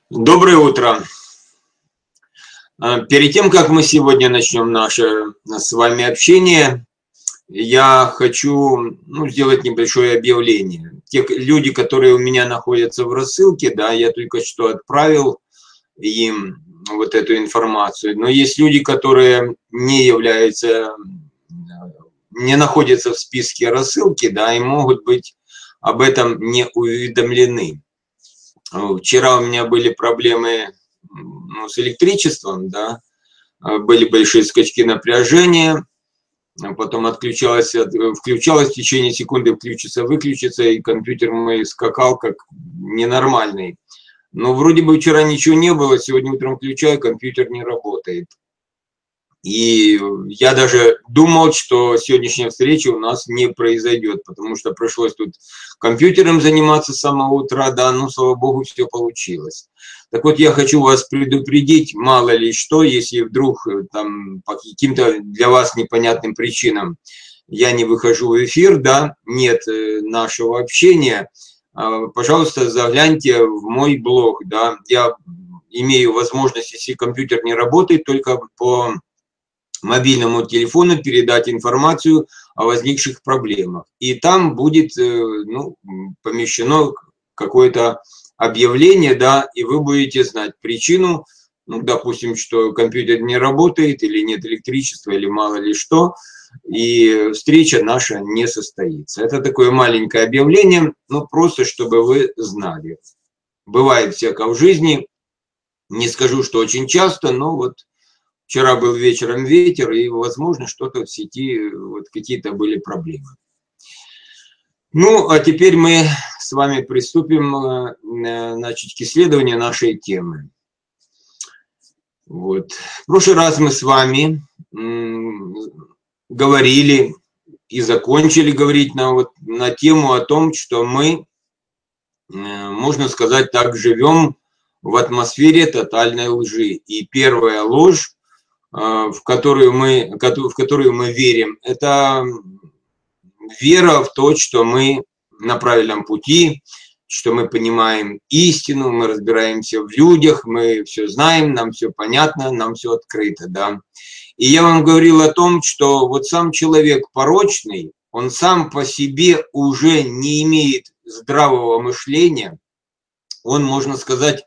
Доброе утро. Перед тем, как мы сегодня начнем наше с вами общение, я хочу сделать небольшое объявление. Те люди, которые у меня находятся в рассылке, да, я только что отправил им вот эту информацию. Но есть люди, которые не находятся в списке рассылки, да, и могут быть об этом не уведомлены. Вчера у меня были проблемы с электричеством, да, были большие скачки напряжения, потом включалось в течение секунды, включится, выключится, и компьютер мой скакал как ненормальный. Но вроде бы вчера ничего не было, сегодня утром включаю, компьютер не работает. И я даже думал, что сегодняшняя встреча у нас не произойдет, потому что пришлось тут компьютером заниматься с самого утра, да, ну, слава богу, все получилось. Так вот, я хочу вас предупредить, мало ли что, если вдруг там по каким-то для вас непонятным причинам я не выхожу в эфир, да, нет нашего общения, пожалуйста, загляньте в мой блог, да, я имею возможность, если компьютер не работает, только по мобильному телефону передать информацию о возникших проблемах. И там будет помещено какое-то объявление, да, и вы будете знать причину, допустим, что компьютер не работает, или нет электричества, или мало ли что, и встреча наша не состоится. Это такое маленькое объявление, просто чтобы вы знали. Бывает всякое в жизни, не скажу, что очень часто, но вот вчера был вечером ветер, и, возможно, что-то в сети, вот какие-то были проблемы. Ну, а теперь мы с вами приступим, значит, к исследованию нашей темы. Вот. В прошлый раз мы с вами говорили и закончили говорить на тему о том, что мы, можно сказать так, живем в атмосфере тотальной лжи. И первая ложь, в которую мы верим, это вера в то, что мы на правильном пути, что мы понимаем истину, мы разбираемся в людях, мы все знаем, нам все понятно, нам все открыто, да. И я вам говорил о том, что вот сам человек порочный, он сам по себе уже не имеет здравого мышления, он, можно сказать,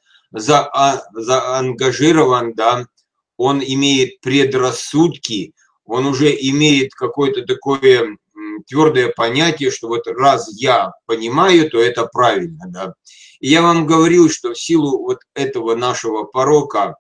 заангажирован, да, он имеет предрассудки, он уже имеет какое-то такое твердое понятие, что вот раз я понимаю, то это правильно, да. И я вам говорил, что в силу вот этого нашего порока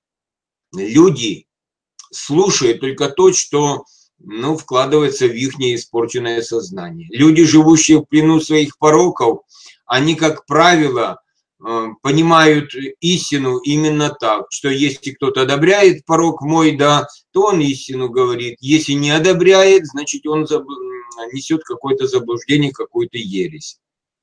люди слушают только то, что вкладывается в их испорченное сознание. Люди, живущие в плену своих пороков, они, как правило, понимают истину именно так, что если кто-то одобряет порок мой, да, то он истину говорит. Если не одобряет, значит, он несет какое-то заблуждение, какую-то ересь.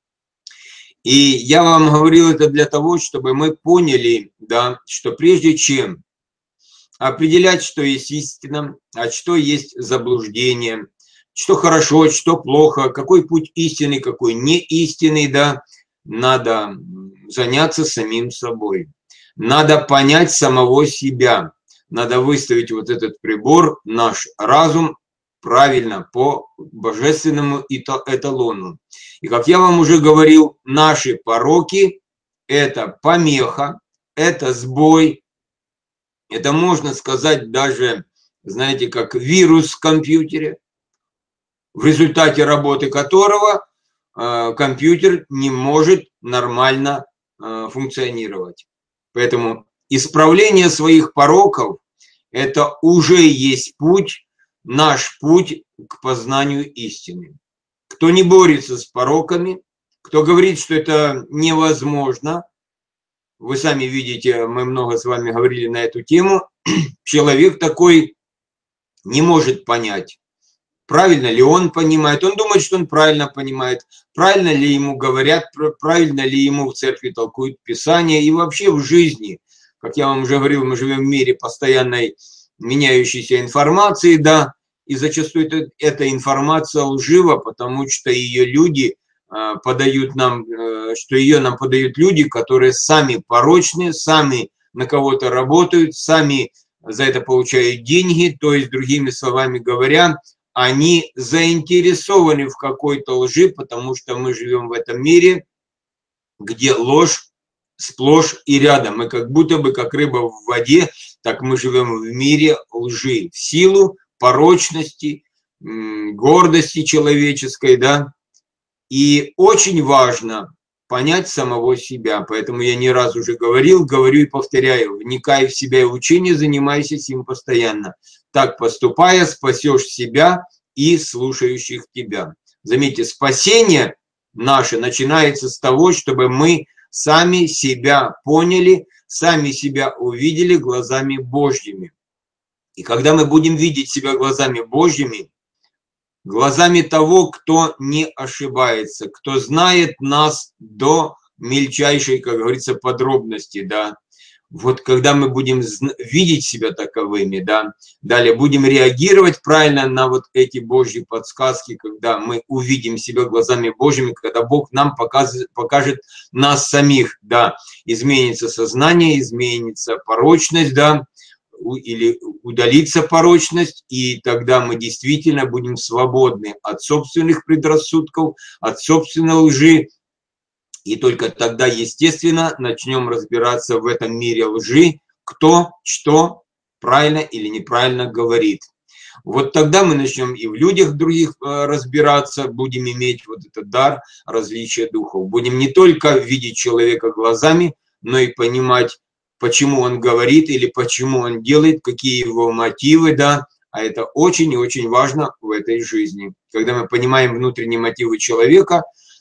И я вам говорил это для того, чтобы мы поняли, да, что прежде чем определять, что есть истина, а что есть заблуждение, что хорошо, что плохо, какой путь истинный, какой не истинный, да, надо заняться самим собой. Надо понять самого себя. Надо выставить вот этот прибор, наш разум, правильно, по божественному эталону. И как я вам уже говорил, наши пороки – это помеха, это сбой, это, можно сказать, даже, знаете, как вирус в компьютере, в результате работы которого компьютер не может нормально функционировать. Поэтому исправление своих пороков – это уже есть путь, наш путь к познанию истины. Кто не борется с пороками, кто говорит, что это невозможно, вы сами видите, мы много с вами говорили на эту тему, человек такой не может понять, правильно ли он понимает. Он думает, что он правильно понимает, правильно ли ему говорят, правильно ли ему в церкви толкуют Писание и вообще в жизни. Как я вам уже говорил, мы живем в мире постоянной меняющейся информации, да, и зачастую эта информация лжива, потому что ее люди подают нам, что ее нам подают люди, которые сами порочные, сами на кого-то работают, сами за это получают деньги, то есть, другими словами говоря, они заинтересованы в какой-то лжи, потому что мы живем в этом мире, где ложь сплошь и рядом. Мы как будто бы, как рыба в воде, так мы живем в мире лжи, в силу порочности, гордости человеческой, да. И очень важно понять самого себя. Поэтому я не раз уже говорил, говорю и повторяю: вникай в себя и учение, занимайся им постоянно. Так поступая, спасешь себя и слушающих тебя. Заметьте, спасение наше начинается с того, чтобы мы сами себя поняли, сами себя увидели глазами Божьими. И когда мы будем видеть себя глазами Божьими, глазами того, кто не ошибается, кто знает нас до мельчайшей, как говорится, подробности, да. Вот когда мы будем видеть себя таковыми, да, далее будем реагировать правильно на вот эти Божьи подсказки, когда мы увидим себя глазами Божьими, когда Бог нам покажет нас самих, да, изменится сознание, изменится порочность, да, или удалится порочность, и тогда мы действительно будем свободны от собственных предрассудков, от собственной лжи, и только тогда, естественно, начнем разбираться в этом мире лжи, кто что правильно или неправильно говорит. Вот тогда мы начнем и в людях других разбираться, будем иметь вот этот дар различия духов. Будем не только видеть человека глазами, но и понимать, почему он говорит или почему он делает, какие его мотивы, да. А это очень и очень важно в этой жизни. Когда мы понимаем внутренние мотивы человека,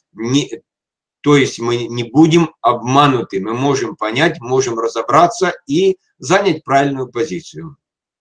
то есть мы не будем обмануты, мы можем понять, можем разобраться и занять правильную позицию.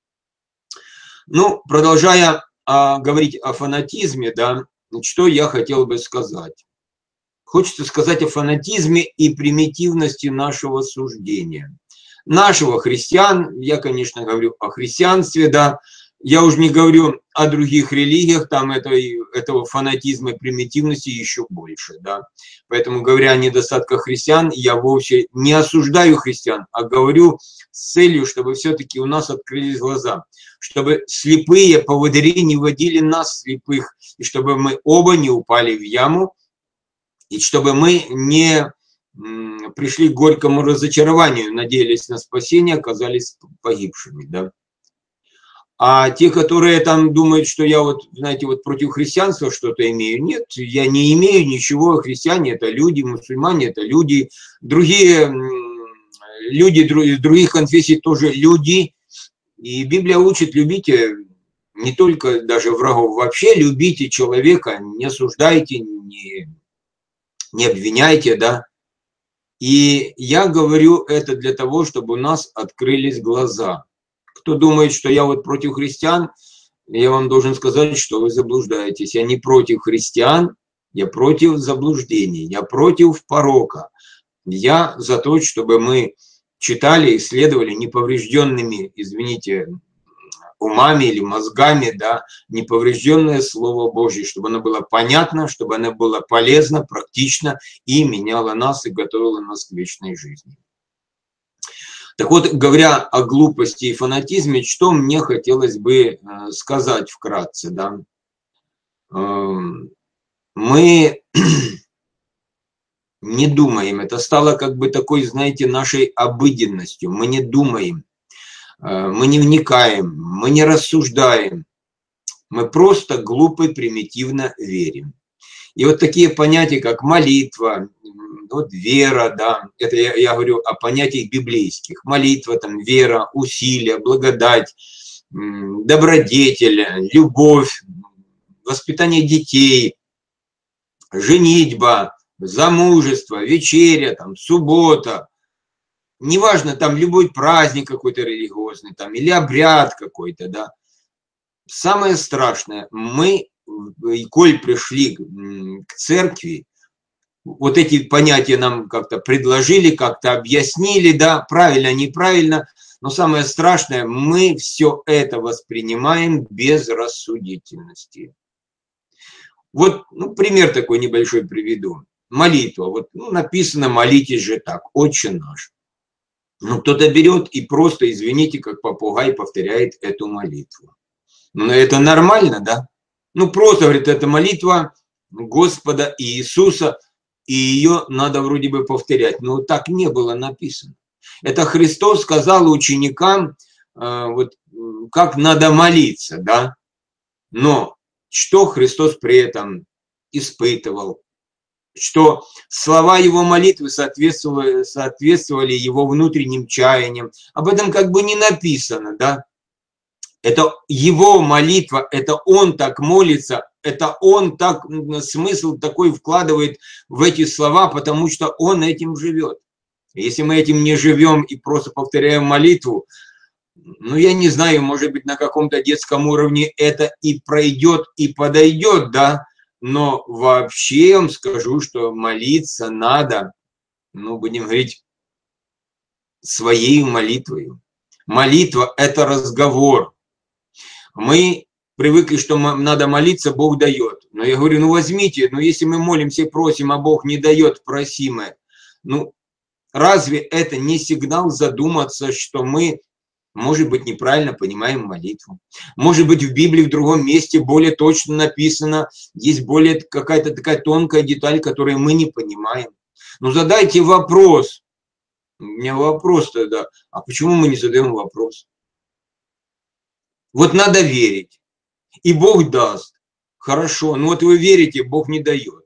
Ну, продолжая говорить о фанатизме, да, что я хотел бы сказать. Хочется сказать о фанатизме и примитивности нашего суждения. Нашего христиан, я, конечно, говорю о христианстве, да, я уже не говорю о других религиях, там этого фанатизма и примитивности еще больше, да. Поэтому, говоря о недостатках христиан, я вовсе не осуждаю христиан, а говорю с целью, чтобы все-таки у нас открылись глаза, чтобы слепые поводыри не водили нас, слепых, и чтобы мы оба не упали в яму, и чтобы мы не пришли к горькому разочарованию, надеялись на спасение, оказались погибшими, да. А те, которые там думают, что я вот, знаете, вот против христианства что-то имею, нет, я не имею ничего. Христиане – это люди, мусульмане – это люди, другие люди из других конфессий тоже люди. И Библия учит: любите не только даже врагов, вообще любите человека, не осуждайте, не обвиняйте, да. И я говорю это для того, чтобы у нас открылись глаза. Кто думает, что я вот против христиан, я вам должен сказать, что вы заблуждаетесь. Я не против христиан, я против заблуждений, я против порока. Я за то, чтобы мы читали, исследовали неповрежденными, извините, умами или мозгами, да, неповрежденное Слово Божье, чтобы оно было понятно, чтобы оно было полезно, практично и меняло нас и готовило нас к вечной жизни. Так вот, говоря о глупости и фанатизме, что мне хотелось бы сказать вкратце, да. Мы не думаем, это стало как бы такой, знаете, нашей обыденностью. Мы не думаем, мы не вникаем, мы не рассуждаем, мы просто глупо и примитивно верим. И вот такие понятия, как молитва, вот вера, да, это я говорю о понятиях библейских. Молитва, там, вера, усилия, благодать, добродетель, любовь, воспитание детей, женитьба, замужество, вечеря, там, суббота. Неважно, там любой праздник какой-то религиозный, там, или обряд какой-то, да. Самое страшное, мы, коль пришли к церкви, вот эти понятия нам как-то предложили, как-то объяснили, да, правильно, неправильно, но самое страшное, мы все это воспринимаем без рассудительности. Вот, ну, пример такой небольшой приведу. Молитва. Вот, ну, написано, молитесь же так, Отче наш. Ну, кто-то берет и просто, извините, как попугай повторяет эту молитву. Ну, это нормально, да? Ну, просто, говорит, это молитва Господа Иисуса, и ее надо вроде бы повторять. Но так не было написано. Это Христос сказал ученикам, вот, как надо молиться, да? Но что Христос при этом испытывал? Что слова его молитвы соответствовали его внутренним чаяниям. Об этом как бы не написано, да? Это его молитва, это он так молится, это он так смысл такой вкладывает в эти слова, потому что он этим живет. Если мы этим не живем и просто повторяем молитву, ну, я не знаю, может быть, на каком-то детском уровне это и пройдет, и подойдет, да, но вообще я вам скажу, что молиться надо, ну, будем говорить, своей молитвой. Молитва – это разговор. Мы привыкли, что надо молиться, Бог дает. Но я говорю, ну возьмите, но если мы молимся и просим, а Бог не дает просимое, ну разве это не сигнал задуматься, что мы, может быть, неправильно понимаем молитву? Может быть, в Библии в другом месте более точно написано, есть более какая-то такая тонкая деталь, которую мы не понимаем. Ну задайте вопрос. У меня вопрос тогда, а почему мы не задаем вопрос? Вот надо верить. И Бог даст. Хорошо, ну вот вы верите, Бог не дает.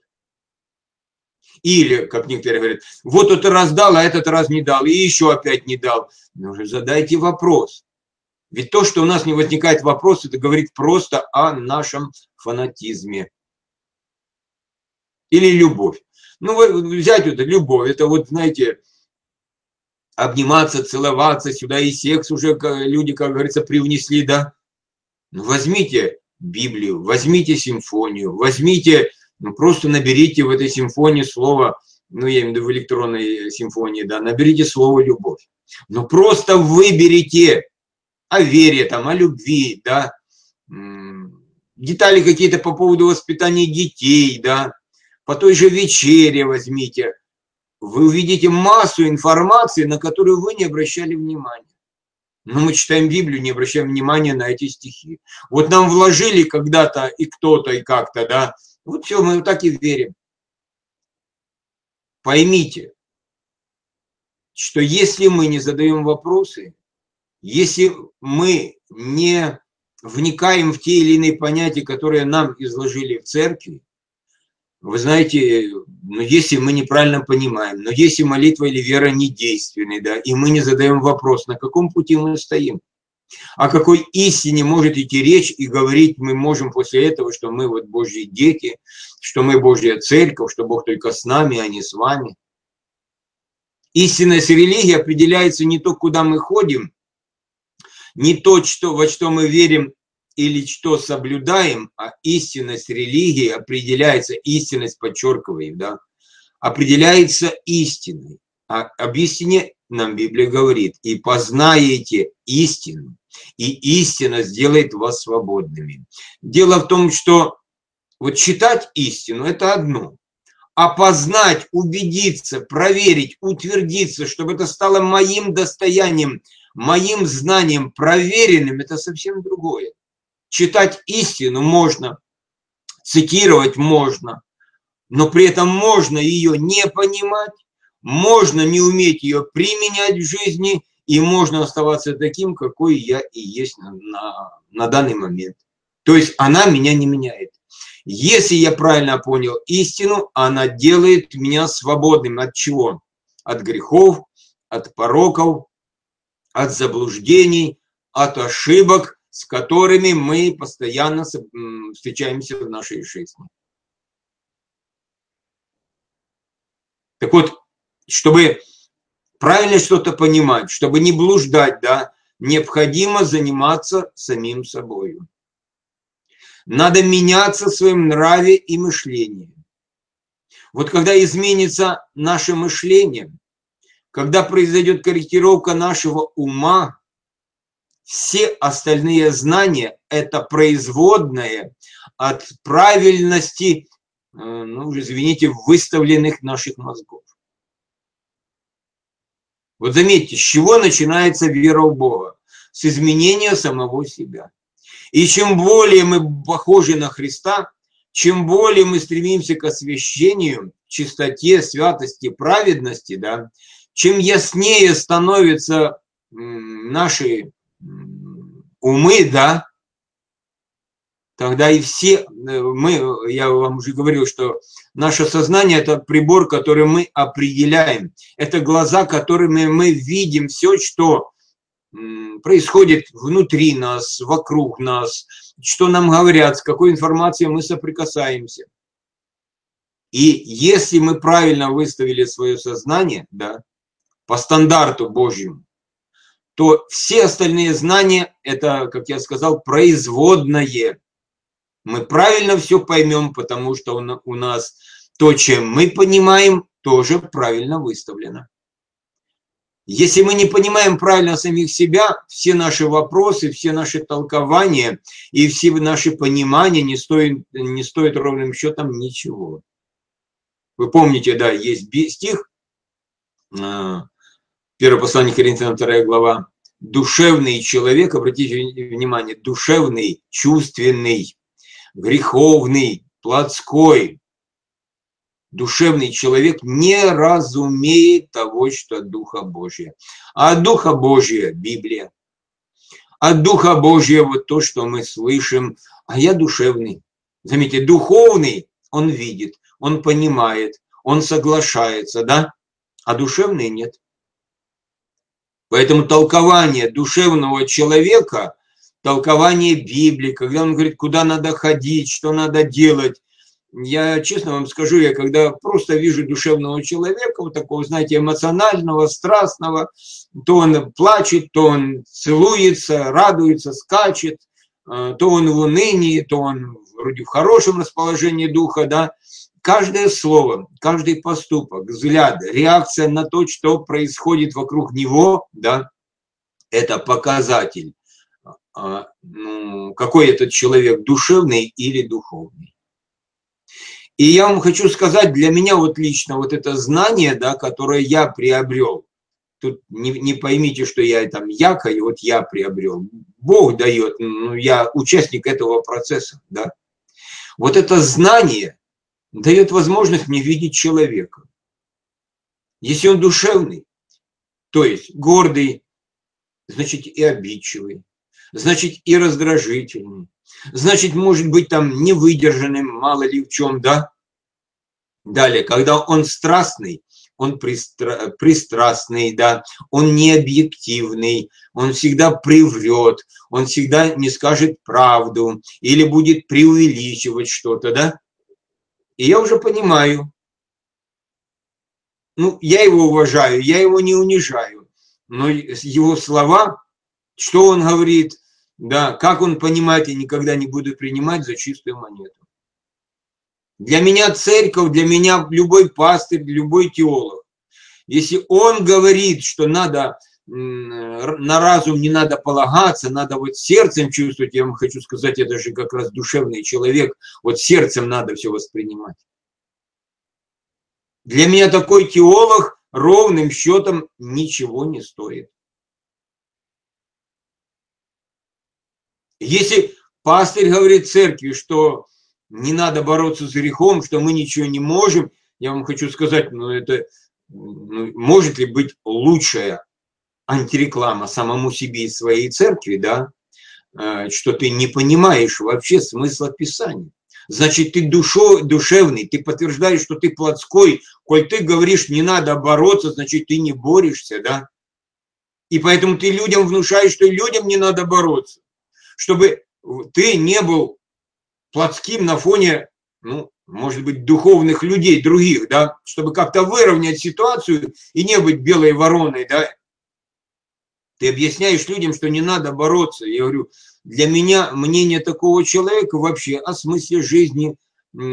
Или, как некоторые говорят, вот этот раз дал, а этот раз не дал, и еще опять не дал. Ну уже задайте вопрос. Ведь то, что у нас не возникает вопрос, это говорит просто о нашем фанатизме. Или любовь. Ну, взять вот любовь, это вот, знаете, обниматься, целоваться, сюда и секс уже люди, как говорится, привнесли, да? Ну, возьмите Библию, возьмите симфонию, возьмите, ну, просто наберите в этой симфонии слово, ну, я имею в виду в электронной симфонии, да, наберите слово «любовь». Ну, просто выберите о вере, там, о любви, да, детали какие-то по поводу воспитания детей, да, по той же вечере возьмите. Вы увидите массу информации, на которую вы не обращали внимания. Но мы читаем Библию, не обращаем внимания на эти стихи. Вот нам вложили когда-то и кто-то, и как-то, да. Вот все, мы вот так и верим. Поймите, что если мы не задаем вопросы, если мы не вникаем в те или иные понятия, которые нам изложили в церкви, вы знаете, ну, если мы неправильно понимаем, но если молитва или вера не действенны, да, и мы не задаем вопрос, на каком пути мы стоим, о какой истине может идти речь, и говорить мы можем после этого, что мы вот Божьи дети, что мы Божья церковь, что Бог только с нами, а не с вами. Истинность религии определяется не то, куда мы ходим, не то, во что мы верим или что соблюдаем, а истинность религии определяется, истинность подчеркиваем, да, определяется истиной. А об истине нам Библия говорит: и познаете истину, и истина сделает вас свободными. Дело в том, что вот читать истину – это одно, а познать, убедиться, проверить, утвердиться, чтобы это стало моим достоянием, моим знанием, проверенным – это совсем другое. Читать истину можно, цитировать можно, но при этом можно ее не понимать, можно не уметь ее применять в жизни, и можно оставаться таким, какой я и есть на данный момент. То есть она меня не меняет. Если я правильно понял истину, она делает меня свободным от чего? От грехов, от пороков, от заблуждений, от ошибок, с которыми мы постоянно встречаемся в нашей жизни. Так вот, чтобы правильно что-то понимать, чтобы не блуждать, да, необходимо заниматься самим собой. Надо меняться в своем нраве и мышлении. Вот когда изменится наше мышление, когда произойдет корректировка нашего ума, Все остальные знания – это производные от правильности, ну, извините, выставленных наших мозгов. Вот заметьте, с чего начинается вера в Бога? С изменения самого себя. И чем более мы похожи на Христа, чем более мы стремимся к освящению, чистоте, святости, праведности, да, чем яснее становятся наши умы, да, тогда и все мы, я вам уже говорил, что наше сознание – это прибор, который мы определяем. Это глаза, которыми мы видим все, что происходит внутри нас, вокруг нас, что нам говорят, с какой информацией мы соприкасаемся. И если мы правильно выставили свое сознание, да, по стандарту Божьему, то все остальные знания – это, как я сказал, производное. Мы правильно все поймем, потому что у нас то, чем мы понимаем, тоже правильно выставлено. Если мы не понимаем правильно самих себя, все наши вопросы, все наши толкования и все наши понимания не стоят ровным счетом ничего. Вы помните, да, есть стих, 1 послание Коринфянам, 2 глава, душевный человек, обратите внимание, душевный, чувственный, греховный, плотской, душевный человек не разумеет того, что от Духа Божия. А от Духа Божия – Библия. От Духа Божия вот то, что мы слышим. А я душевный. Заметьте, духовный он видит, он понимает, он соглашается, да? А душевный нет. Поэтому толкование душевного человека, толкование Библии, когда он говорит, куда надо ходить, что надо делать. Я честно вам скажу, я когда просто вижу душевного человека, вот такого, знаете, эмоционального, страстного, то он плачет, то он целуется, радуется, скачет, то он в унынии, то он вроде в хорошем расположении духа, да. Каждое слово, каждый поступок, взгляд, реакция на то, что происходит вокруг него, да, это показатель, какой этот человек, душевный или духовный. И я вам хочу сказать, для меня вот лично вот это знание, да, которое я приобрел, тут не поймите, что я там якорь, вот я приобрел, Бог дает, я участник этого процесса, да. Вот это знание дает возможность мне видеть человека. Если он душевный, то есть гордый, значит и обидчивый, значит и раздражительный, значит, может быть там невыдержанным, мало ли в чем, да. Далее, когда он страстный, он пристрастный, да, он необъективный, он всегда приврет, он всегда не скажет правду или будет преувеличивать что-то, да. И я уже понимаю, я его уважаю, я его не унижаю, но его слова, что он говорит, да, как он понимает, я никогда не буду принимать за чистую монету. Для меня церковь, для меня любой пастырь, любой теолог. Если он говорит, что надо на разум не надо полагаться, надо вот сердцем чувствовать, я вам хочу сказать, это же как раз душевный человек, вот сердцем надо все воспринимать. Для меня такой теолог ровным счетом ничего не стоит. Если пастырь говорит церкви, что не надо бороться с грехом, что мы ничего не можем, я вам хочу сказать, может ли быть лучшая антиреклама самому себе и своей церкви, да, что ты не понимаешь вообще смысла Писания. Значит, ты душевный, ты подтверждаешь, что ты плотской, коль ты говоришь, не надо бороться, значит, ты не борешься, да. И поэтому ты людям внушаешь, что людям не надо бороться, чтобы ты не был плотским на фоне, может быть, духовных людей, других, да, чтобы как-то выровнять ситуацию и не быть белой вороной, да. Ты объясняешь людям, что не надо бороться. Я говорю, для меня мнение такого человека вообще о смысле жизни,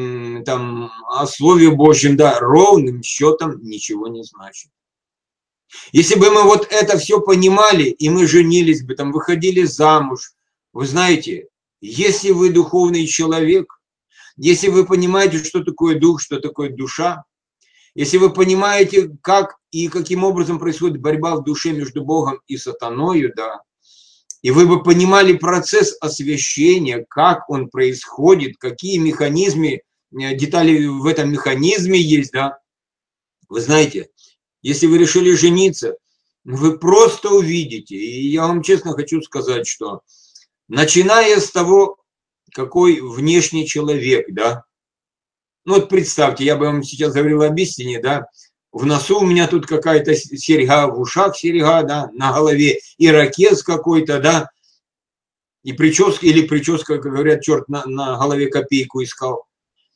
там, о Слове Божьем, да, ровным счетом ничего не значит. Если бы мы вот это все понимали, и мы женились бы, там, выходили замуж, вы знаете, если вы духовный человек, если вы понимаете, что такое дух, что такое душа, если вы понимаете, как и каким образом происходит борьба в душе между Богом и сатаною, да, и вы бы понимали процесс освящения, как он происходит, какие механизмы, детали в этом механизме есть, да, вы знаете, если вы решили жениться, вы просто увидите, и я вам честно хочу сказать, что начиная с того, какой внешний человек, да, ну вот представьте, я бы вам сейчас говорил об истине, да, в носу у меня тут какая-то серьга, в ушах серьга, да, на голове ирокез какой-то, да, и прическа, или прическа, как говорят, черт на голове копейку искал.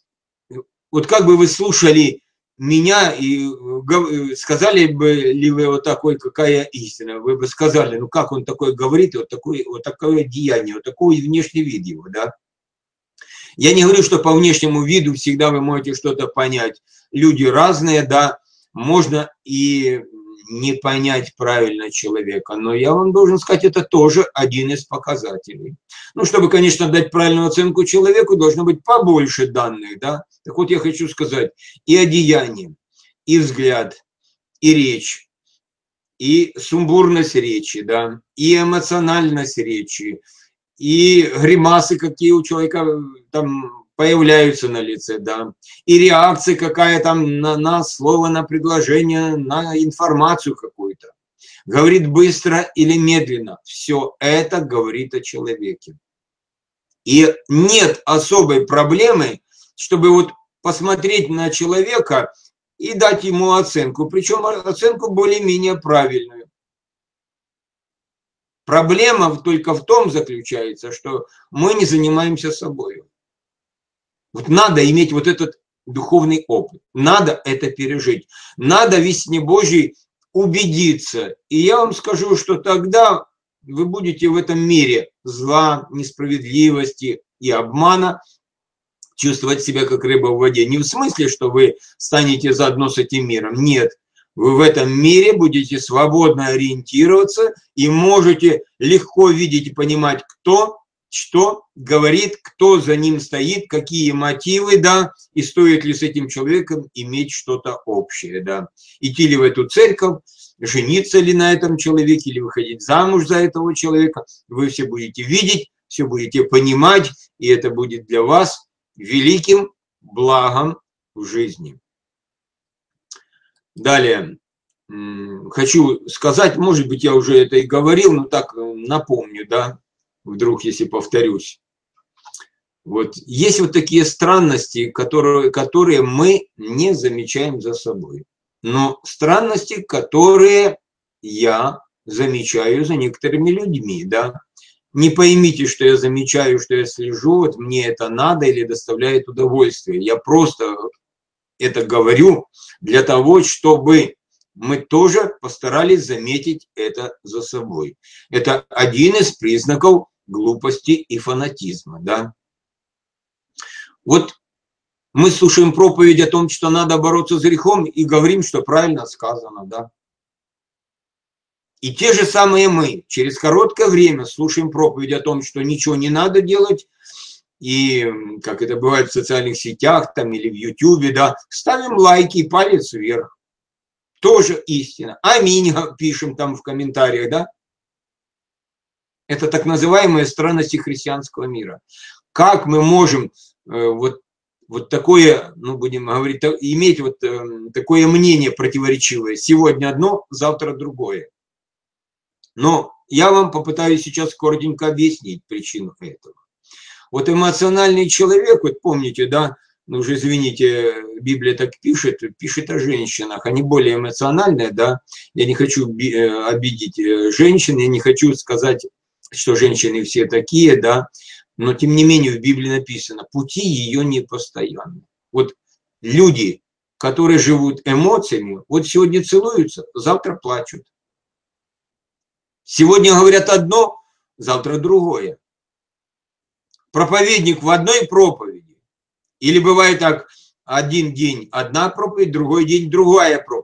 Вот как бы вы слушали меня и сказали бы ли вы вот такой, какая истина, вы бы сказали, ну как он такое говорит, вот такое деяние, вот такой внешний вид его, да. Я не говорю, что по внешнему виду всегда вы можете что-то понять. Люди разные, да, можно и не понять правильно человека, но я вам должен сказать, это тоже один из показателей. Ну, чтобы, конечно, дать правильную оценку человеку, должно быть побольше данных, да. Так вот, я хочу сказать, и одеяние, и взгляд, и речь, и сумбурность речи, да, и эмоциональность речи, и гримасы, какие у человека там появляются на лице, да, и реакция какая там на слово, на предложение, на информацию какую-то. Говорит быстро или медленно. Все это говорит о человеке. И нет особой проблемы, чтобы вот посмотреть на человека и дать ему оценку, причем оценку более-менее правильную. Проблема только в том заключается, что мы не занимаемся собой. Вот надо иметь вот этот духовный опыт, надо это пережить, надо в истине Божьей убедиться. И я вам скажу, что тогда вы будете в этом мире зла, несправедливости и обмана чувствовать себя как рыба в воде. Не в смысле, что вы станете заодно с этим миром, нет. Вы в этом мире будете свободно ориентироваться и можете легко видеть и понимать, кто что говорит, кто за ним стоит, какие мотивы, да, и стоит ли с этим человеком иметь что-то общее, да. Идти ли в эту церковь, жениться ли на этом человеке, или выходить замуж за этого человека, вы все будете видеть, все будете понимать, и это будет для вас великим благом в жизни. Далее, хочу сказать, может быть, я уже это и говорил, но так напомню, да, вдруг, если повторюсь. Вот есть вот такие странности, которые мы не замечаем за собой. Но странности, которые я замечаю за некоторыми людьми, да. Не поймите, что я замечаю, что я слежу, вот мне это надо или доставляет удовольствие. Я просто это говорю для того, чтобы мы тоже постарались заметить это за собой. Это один из признаков глупости и фанатизма, да. Вот мы слушаем проповедь о том, что надо бороться с грехом, и говорим, что правильно сказано, да. И те же самые мы через короткое время слушаем проповедь о том, что ничего не надо делать, и, как это бывает в социальных сетях там, или в Ютубе, да, ставим лайки и палец вверх. Тоже истина. Аминь пишем там в комментариях, да. Это так называемые странности христианского мира. Как мы можем вот такое, ну, будем говорить, иметь вот такое мнение противоречивое. Сегодня одно, завтра другое. Но я вам попытаюсь сейчас коротенько объяснить причину этого. Вот эмоциональный человек, вот помните, да, ну уже извините, Библия так пишет о женщинах, они более эмоциональные, да, я не хочу обидеть женщин, я не хочу сказать, что женщины все такие, да, но тем не менее в Библии написано, пути ее непостоянны. Вот люди, которые живут эмоциями, вот сегодня целуются, завтра плачут. Сегодня говорят одно, завтра другое. Проповедник в одной проповеди. Или бывает так, один день одна проповедь, другой день другая проповедь.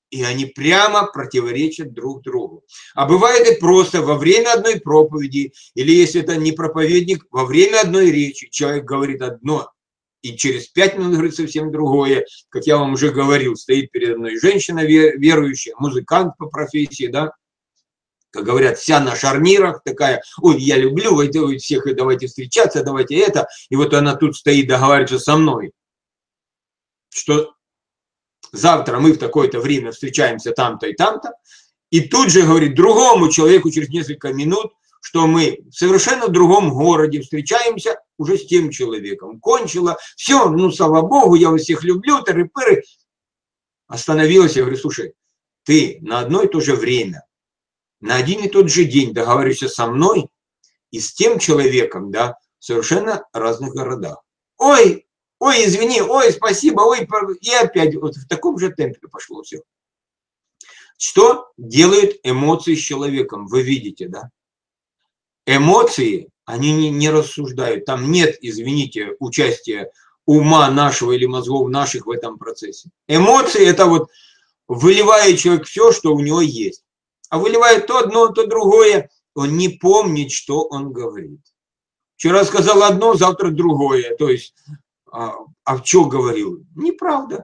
И они прямо противоречат друг другу. А бывает и просто во время одной проповеди, или если это не проповедник, во время одной речи человек говорит одно, и через 5 минут говорит совсем другое. Как я вам уже говорил, стоит передо мной женщина верующая, музыкант по профессии, да, как говорят, вся на шарнирах, такая, ой, я люблю, вы всех, давайте встречаться, давайте это. И вот она тут стоит, договаривается со мной, что завтра мы в такое-то время встречаемся там-то и там-то, и тут же говорит другому человеку через несколько минут, что мы в совершенно другом городе встречаемся уже с тем человеком. Кончила, все, ну, слава Богу, я вас всех люблю, тыры-пыры. Остановилась, я говорю, слушай, ты на одно и то же время, на один и тот же день договариваешься со мной и с тем человеком, да, в совершенно разных городах. Ой, извини, ой, спасибо, ой, и опять вот в таком же темпе пошло все. Что делают эмоции с человеком? Вы видите, да? Эмоции, они не рассуждают. Там нет, извините, участия ума нашего или мозгов наших в этом процессе. Эмоции – это вот выливает человек все, что у него есть. А выливает то одно, то другое. Он не помнит, что он говорит. Вчера сказал одно, завтра другое. То есть, в чем говорил? Неправда.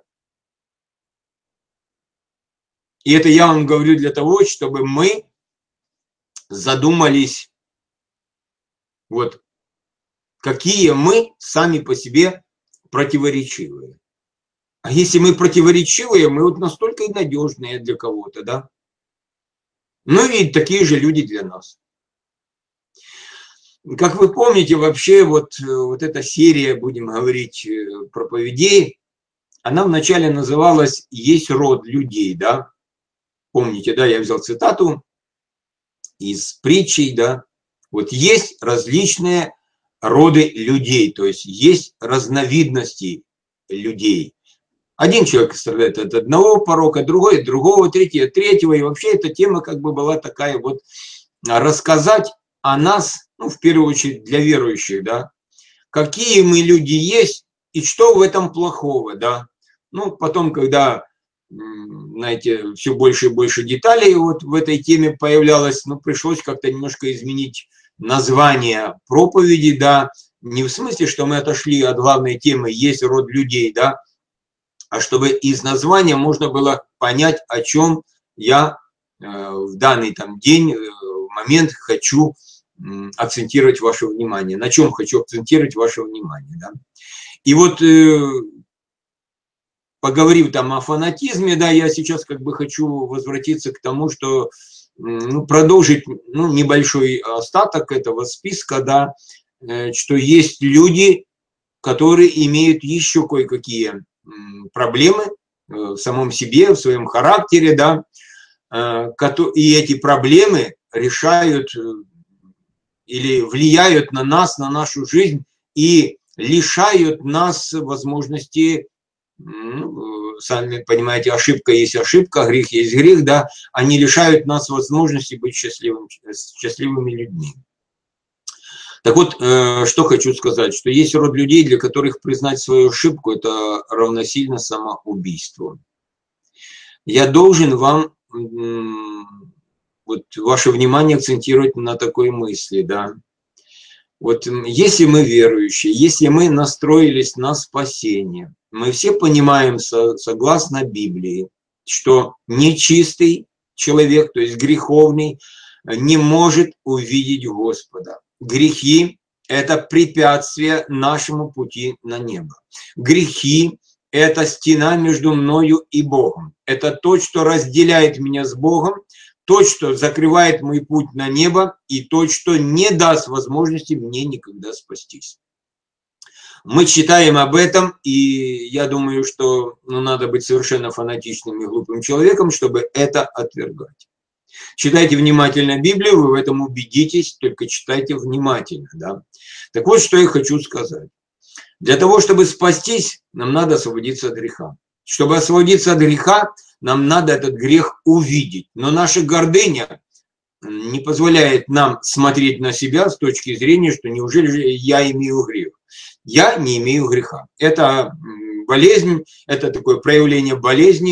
И это я вам говорю для того, чтобы мы задумались, вот, какие мы сами по себе противоречивые. А если мы противоречивые, мы вот настолько и надежные для кого-то, да? Ну и такие же люди для нас. Как вы помните, вообще вот эта серия, будем говорить, проповедей, она вначале называлась «Есть род людей», да? Помните, да, я взял цитату из притчей, да? Вот есть различные роды людей, то есть есть разновидности людей. Один человек страдает от одного порока, другой от другого, третий от третьего. И вообще эта тема как бы была такая вот, рассказать о нас, ну, в первую очередь для верующих, да, какие мы люди есть и что в этом плохого, да. Ну, потом, когда, знаете, все больше и больше деталей вот в этой теме появлялось, ну, пришлось как-то немножко изменить название проповеди, да, не в смысле, что мы отошли от главной темы «Есть род людей», да, а чтобы из названия можно было понять, о чем я в данный там день, момент хочу акцентировать ваше внимание, на чем хочу акцентировать ваше внимание. Да? И вот, поговорив там о фанатизме, да, я сейчас как бы хочу возвратиться к тому, что, ну, продолжить, ну, небольшой остаток этого списка, да, что есть люди, которые имеют еще кое-какие проблемы в самом себе, в своем характере, да, и эти проблемы решают или влияют на нас, на нашу жизнь и лишают нас возможности, ну, сами понимаете, ошибка есть ошибка, грех есть грех, да, они лишают нас возможности быть счастливыми людьми. Так вот, что хочу сказать, что есть род людей, для которых признать свою ошибку – это равносильно самоубийству. Я должен вам вот ваше внимание акцентировать на такой мысли, да. Вот если мы верующие, если мы настроились на спасение, мы все понимаем, согласно Библии, что нечистый человек, то есть греховный, не может увидеть Господа. Грехи – это препятствие нашему пути на небо. Грехи – это стена между мною и Богом. Это то, что разделяет меня с Богом, то, что закрывает мой путь на небо, и то, что не даст возможности мне никогда спастись. Мы читаем об этом, и я думаю, что надо быть совершенно фанатичным и глупым человеком, чтобы это отвергать. Читайте внимательно Библию, вы в этом убедитесь, только читайте внимательно. Да? Так вот, что я хочу сказать. Для того, чтобы спастись, нам надо освободиться от греха. Чтобы освободиться от греха, нам надо этот грех увидеть. Но наша гордыня не позволяет нам смотреть на себя с точки зрения, что неужели же я имею грех. Я не имею греха. Это болезнь, это такое проявление болезни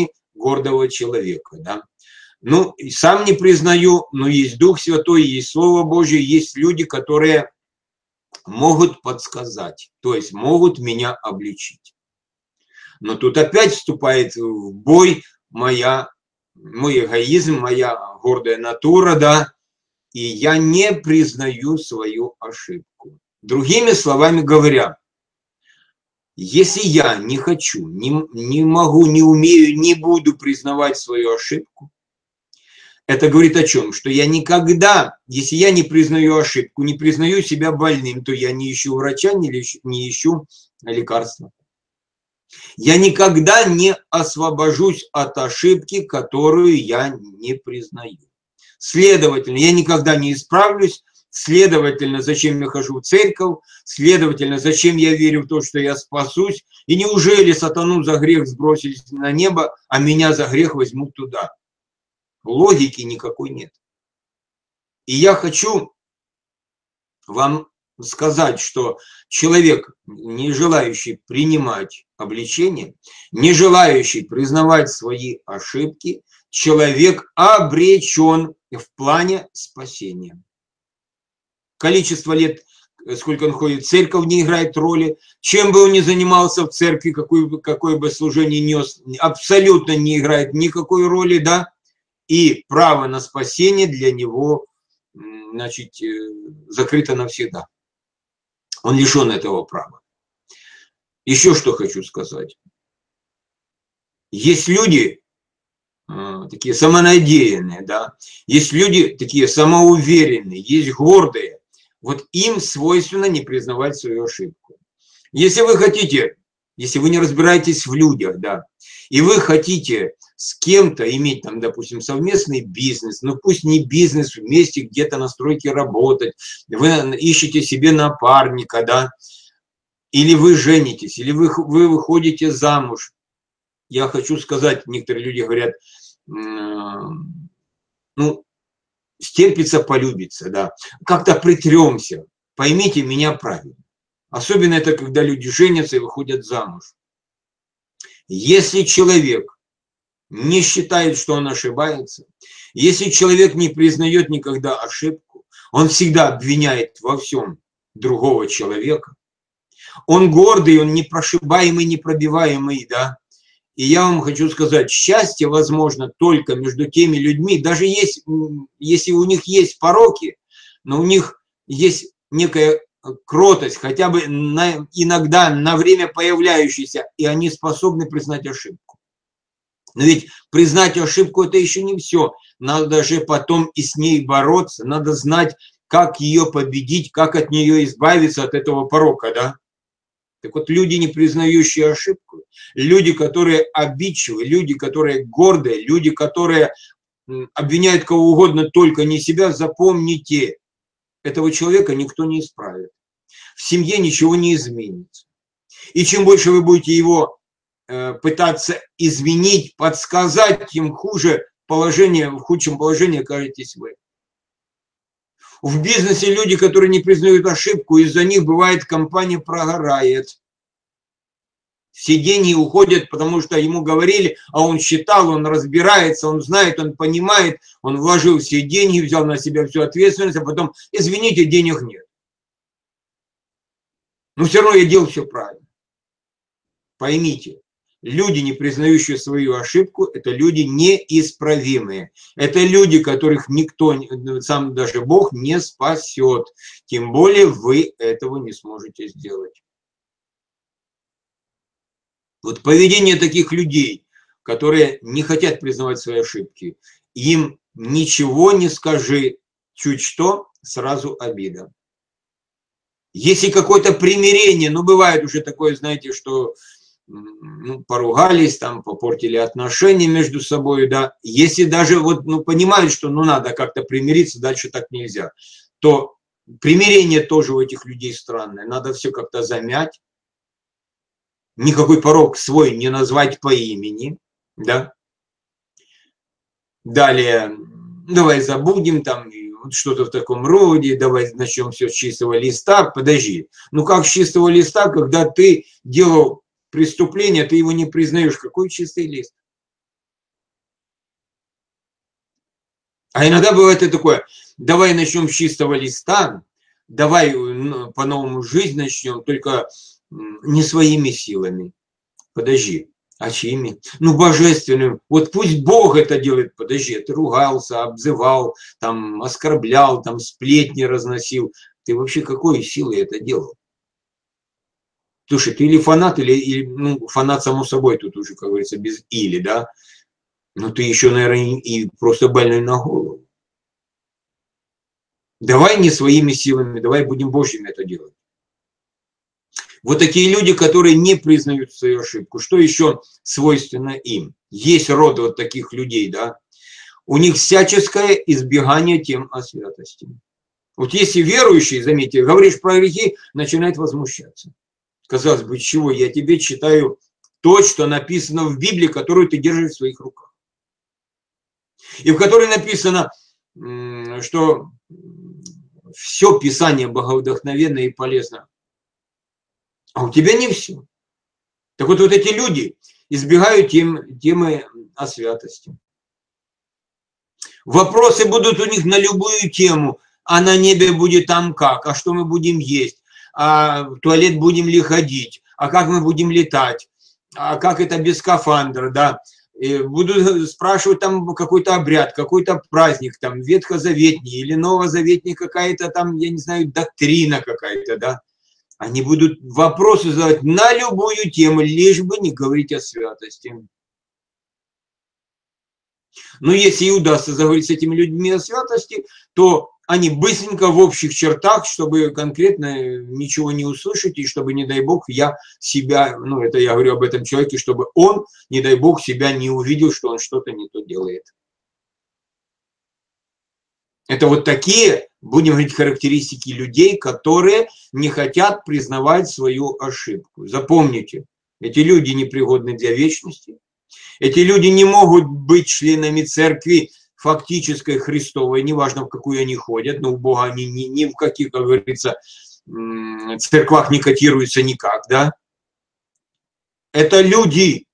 гордого человека, да. Ну, сам не признаю, но есть Дух Святой, есть Слово Божье, есть люди, которые могут подсказать, то есть могут меня обличить. Но тут опять вступает в бой мой эгоизм, моя гордая натура, да, и я не признаю свою ошибку. Другими словами говоря, если я не хочу, не могу, не умею, не буду признавать свою ошибку, это говорит о чем? Что я никогда, если я не признаю ошибку, не признаю себя больным, то я не ищу врача, не ищу лекарства. Я никогда не освобожусь от ошибки, которую я не признаю. Следовательно, я никогда не исправлюсь. Следовательно, зачем я хожу в церковь? Следовательно, зачем я верю в то, что я спасусь? И неужели сатану за грех сбросить на небо, а меня за грех возьмут туда? Логики никакой нет. И я хочу вам сказать, что человек, не желающий принимать обличение, не желающий признавать свои ошибки, человек обречен в плане спасения. Количество лет, сколько он ходит в церковь, не играет роли. Чем бы он ни занимался в церкви, какое бы служение нес, абсолютно не играет никакой роли, да. И право на спасение для него, значит, закрыто навсегда. Он лишен этого права. Еще что хочу сказать. Есть люди такие самонадеянные, да, есть люди такие самоуверенные, есть гордые. Вот им свойственно не признавать свою ошибку. Если вы хотите, если вы не разбираетесь в людях, да, и вы хотите с кем-то иметь там, допустим, совместный бизнес, но пусть не бизнес, вместе где-то на стройке работать, вы ищете себе напарника, да, или вы женитесь, или вы выходите замуж. Я хочу сказать, некоторые люди говорят, ну, стерпится, полюбится, да, как-то притремся, поймите меня правильно. Особенно это, когда люди женятся и выходят замуж. Если человек не считает, что он ошибается, если человек не признает никогда ошибку, он всегда обвиняет во всем другого человека, он гордый, он непрошибаемый, непробиваемый, да. И я вам хочу сказать, счастье возможно только между теми людьми, даже если у них есть пороки, но у них есть некая кротость, хотя бы иногда на время появляющаяся, и они способны признать ошибку. Но ведь признать ошибку – это еще не все. Надо же потом и с ней бороться, надо знать, как ее победить, как от нее избавиться, от этого порока, да? Так вот, люди, не признающие ошибку, люди, которые обидчивы, люди, которые гордые, люди, которые обвиняют кого угодно, только не себя, запомните, этого человека никто не исправит. В семье ничего не изменится. И чем больше вы будете его пытаться изменить, подсказать, тем хуже положение, в худшем положении окажетесь вы. В бизнесе люди, которые не признают ошибку, из-за них бывает компания прогорает. Все деньги уходят, потому что ему говорили, а он считал, он разбирается, он знает, он понимает, он вложил все деньги, взял на себя всю ответственность, а потом, извините, денег нет. Но все равно я делал все правильно. Поймите, люди, не признающие свою ошибку, это люди неисправимые. Это люди, которых никто, сам даже Бог, не спасет. Тем более вы этого не сможете сделать. Вот поведение таких людей, которые не хотят признавать свои ошибки, им ничего не скажи, чуть что, сразу обида. Если какое-то примирение, ну бывает уже такое, знаете, что поругались, там, попортили отношения между собой, да, если даже вот, понимают, что надо как-то примириться, дальше так нельзя, то примирение тоже у этих людей странное, надо все как-то замять, никакой порок свой не назвать по имени, да, далее, давай забудем, там, что-то в таком роде, давай начнем все с чистого листа, подожди, как с чистого листа, когда ты делал преступление, ты его не признаешь, какой чистый лист? А иногда бывает и такое, давай начнем с чистого листа, давай по-новому жизнь начнем, только не своими силами. Подожди, а чьими? Ну, божественным. Вот пусть Бог это делает. Подожди, ты ругался, обзывал, там, оскорблял, там, сплетни разносил. Ты вообще какой силой это делал? Слушай, ты или фанат, или ну, фанат само собой, тут уже, как говорится, без или, да? Но ты еще, наверное, и просто больной на голову. Давай не своими силами, давай будем Божьими это делать. Вот такие люди, которые не признают свою ошибку. Что еще свойственно им? Есть род вот таких людей, да? У них всяческое избегание тем о святости. Вот если верующий, заметьте, говоришь про грехи, начинает возмущаться. Казалось бы, чего? Я тебе читаю то, что написано в Библии, которую ты держишь в своих руках. И в которой написано, что все Писание боговдохновенно и полезно. А у тебя не все. Так вот эти люди избегают темы о святости. Вопросы будут у них на любую тему. А на небе будет там как? А что мы будем есть? А в туалет будем ли ходить? А как мы будем летать? А как это без скафандра? Да? И будут спрашивать там какой-то обряд, какой-то праздник, там ветхозаветний или новозаветний, какая-то там, я не знаю, доктрина какая-то, да? Они будут вопросы задавать на любую тему, лишь бы не говорить о святости. Но если и удастся заговорить с этими людьми о святости, то они быстренько в общих чертах, чтобы конкретно ничего не услышать, и чтобы, не дай бог, я себя, ну это я говорю об этом человеке, чтобы он, не дай бог, себя не увидел, что он что-то не то делает. Это вот такие, будем говорить, характеристики людей, которые не хотят признавать свою ошибку. Запомните, эти люди непригодны для вечности. Эти люди не могут быть членами церкви фактической Христовой, неважно, в какую они ходят, но у Бога они ни в каких, как говорится, церквах не котируются никак, да. Это люди,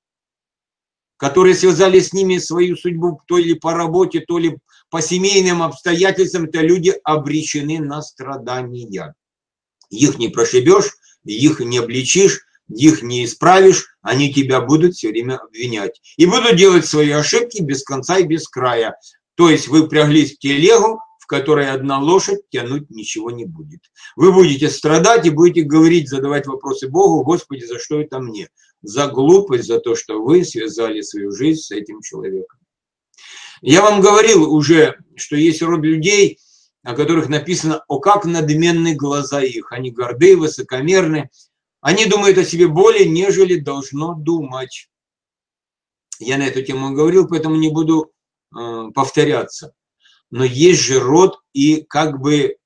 которые связали с ними свою судьбу то ли по работе, то ли по семейным обстоятельствам, это люди обречены на страдания. Их не прошибешь, их не обличишь, их не исправишь, они тебя будут все время обвинять. И будут делать свои ошибки без конца и без края. То есть вы впряглись в телегу, в которой одна лошадь, тянуть ничего не будет. Вы будете страдать и будете говорить, задавать вопросы Богу: Господи, за что это мне? За глупость, за то, что вы связали свою жизнь с этим человеком. Я вам говорил уже, что есть род людей, о которых написано: о, как надменны глаза их, они горды, высокомерны, они думают о себе более, нежели должно думать. Я на эту тему говорил, поэтому не буду повторяться. Но есть же род и как бы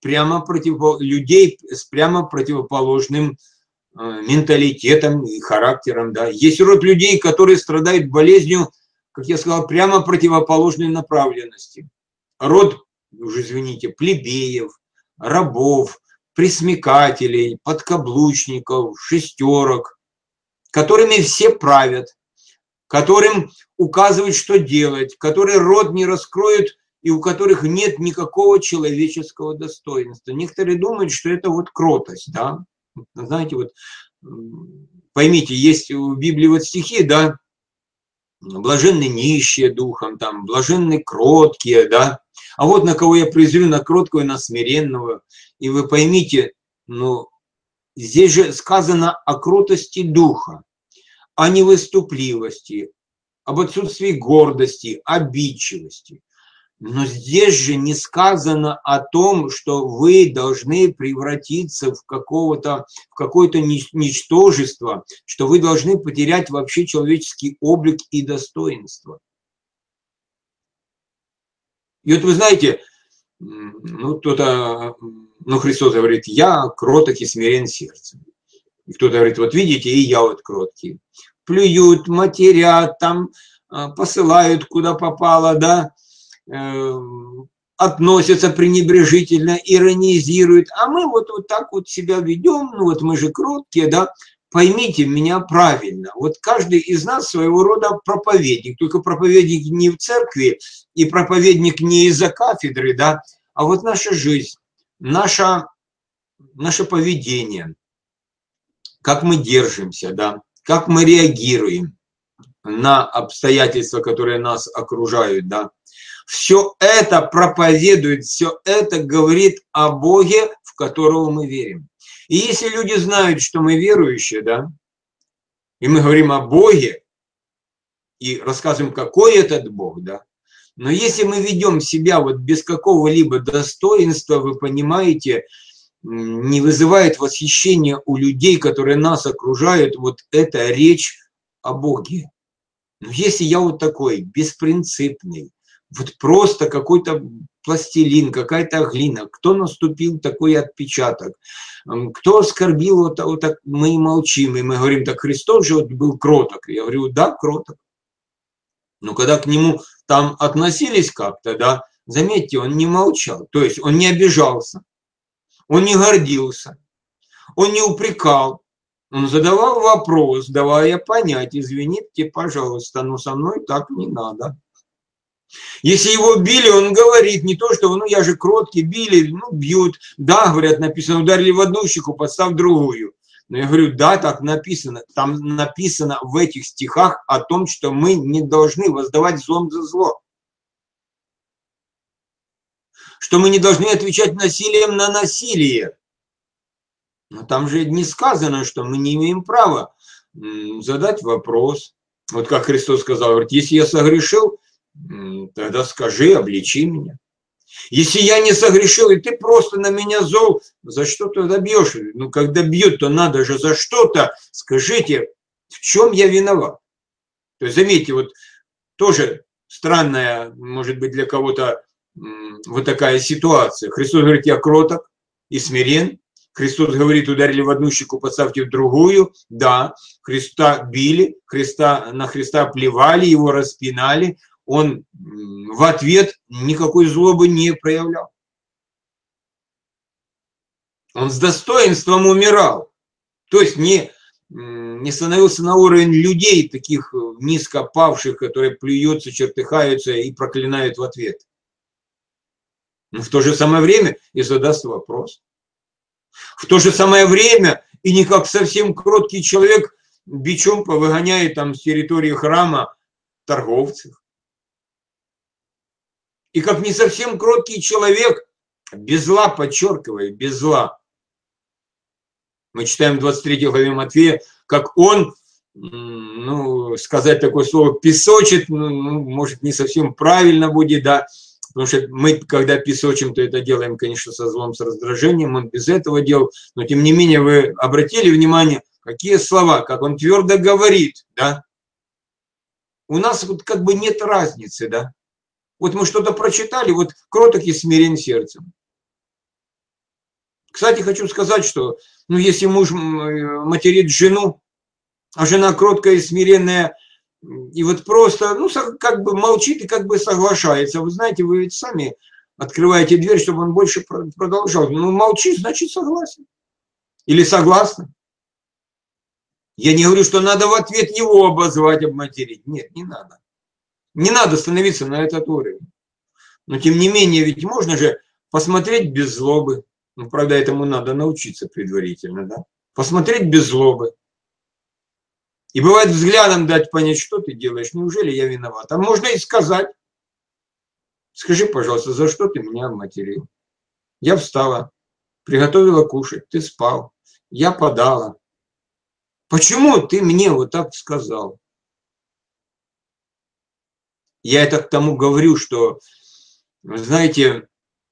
людей с прямо противоположным менталитетом и характером. Да. Есть род людей, которые страдают болезнью, как я сказал, прямо противоположной направленности. Род, уже извините, плебеев, рабов, пресмекателей, подкаблучников, шестерок, которыми все правят, которым указывают, что делать, которые рот не раскроют и у которых нет никакого человеческого достоинства. Некоторые думают, что это вот кротость, да. Знаете, вот поймите, есть в Библии вот стихи, да, блаженны нищие духом, там, блаженны кроткие, да. А вот на кого я презрю, на кроткого и на смиренного. И вы поймите, ну, здесь же сказано о кротости духа, о невыступливости, об отсутствии гордости, обидчивости. Но здесь же не сказано о том, что вы должны превратиться в какое-то ничтожество, что вы должны потерять вообще человеческий облик и достоинство. И вот вы знаете, ну Христос говорит: я кроток и смирен сердцем. И кто-то говорит: вот видите, и я вот кроткий. Плюют, матерят, там посылают куда попало, да, относятся пренебрежительно, иронизируют, а мы вот так вот себя ведем, ну вот мы же кроткие, да, поймите меня правильно. Вот каждый из нас своего рода проповедник, только проповедник не в церкви и проповедник не из-за кафедры, да, а вот наша жизнь, наше поведение, как мы держимся, да, как мы реагируем на обстоятельства, которые нас окружают, да. Все это проповедует, все это говорит о Боге, в которого мы верим. И если люди знают, что мы верующие, да, и мы говорим о Боге, и рассказываем, какой этот Бог, да, но если мы ведем себя вот без какого-либо достоинства, вы понимаете, не вызывает восхищения у людей, которые нас окружают, вот эта речь о Боге. Но если я вот такой, беспринципный, вот просто какой-то пластилин, какая-то глина, кто наступил такой отпечаток, кто оскорбил, вот так мы и молчим, и мы говорим, так Христос же вот был кроток. Я говорю, да, кроток. Но когда к нему там относились как-то, да, заметьте, он не молчал, то есть он не обижался, он не гордился, он не упрекал, он задавал вопрос, давая понять, извините, пожалуйста, но со мной так не надо. Если его били, он говорит не то, что, ну я же кроткий, били, ну бьют, да, говорят, написано, ударили в одну щеку, подстав другую. Но я говорю, да, так написано, там написано в этих стихах о том, что мы не должны воздавать злом за зло. Что мы не должны отвечать насилием на насилие. Но там же не сказано, что мы не имеем права задать вопрос. Вот как Христос сказал, говорит, если я согрешил, тогда скажи, обличи меня. Если я не согрешил, и ты просто на меня зол, за что тогда бьешь? Ну, когда бьют, то надо же за что-то. Скажите, в чем я виноват? То есть, заметьте, вот тоже странная, может быть, для кого-то вот такая ситуация. Христос говорит, я кроток и смирен. Христос говорит, ударили в одну щеку, подставьте в другую. Да, Христа били, на Христа плевали, его распинали. Он в ответ никакой злобы не проявлял. Он с достоинством умирал. То есть не становился на уровень людей, таких низко павших, которые плюются, чертыхаются и проклинают в ответ. Но в то же самое время и задаст вопрос. В то же самое время и не как совсем кроткий человек бичом повыгоняет там с территории храма торговцев. И как не совсем кроткий человек, без зла, подчеркиваю, без зла. Мы читаем в 23 главе Матфея, как он, ну, сказать такое слово, песочит, ну, может, не совсем правильно будет, да, потому что мы, когда песочим, то это делаем, конечно, со злом, с раздражением, он без этого делал, но тем не менее вы обратили внимание, какие слова, как он твердо говорит, да. У нас вот как бы нет разницы, да. Вот мы что-то прочитали, вот кроток и смирен сердцем. Кстати, хочу сказать, что, ну, если муж материт жену, а жена кроткая и смиренная, и вот просто, ну, как бы молчит и как бы соглашается. Вы знаете, вы ведь сами открываете дверь, чтобы он больше продолжал. Ну, молчит, значит, согласен. Или согласна. Я не говорю, что надо в ответ его обозвать, обматерить. Нет, не надо. Не надо становиться на этот уровень. Но тем не менее, ведь можно же посмотреть без злобы. Ну, правда, этому надо научиться предварительно, да? Посмотреть без злобы. И бывает взглядом дать понять, что ты делаешь. Неужели я виноват? А можно и сказать. Скажи, пожалуйста, за что ты меня обматерил? Я встала, приготовила кушать, ты спал. Я подала. Почему ты мне вот так сказал? Я это к тому говорю, что, вы знаете,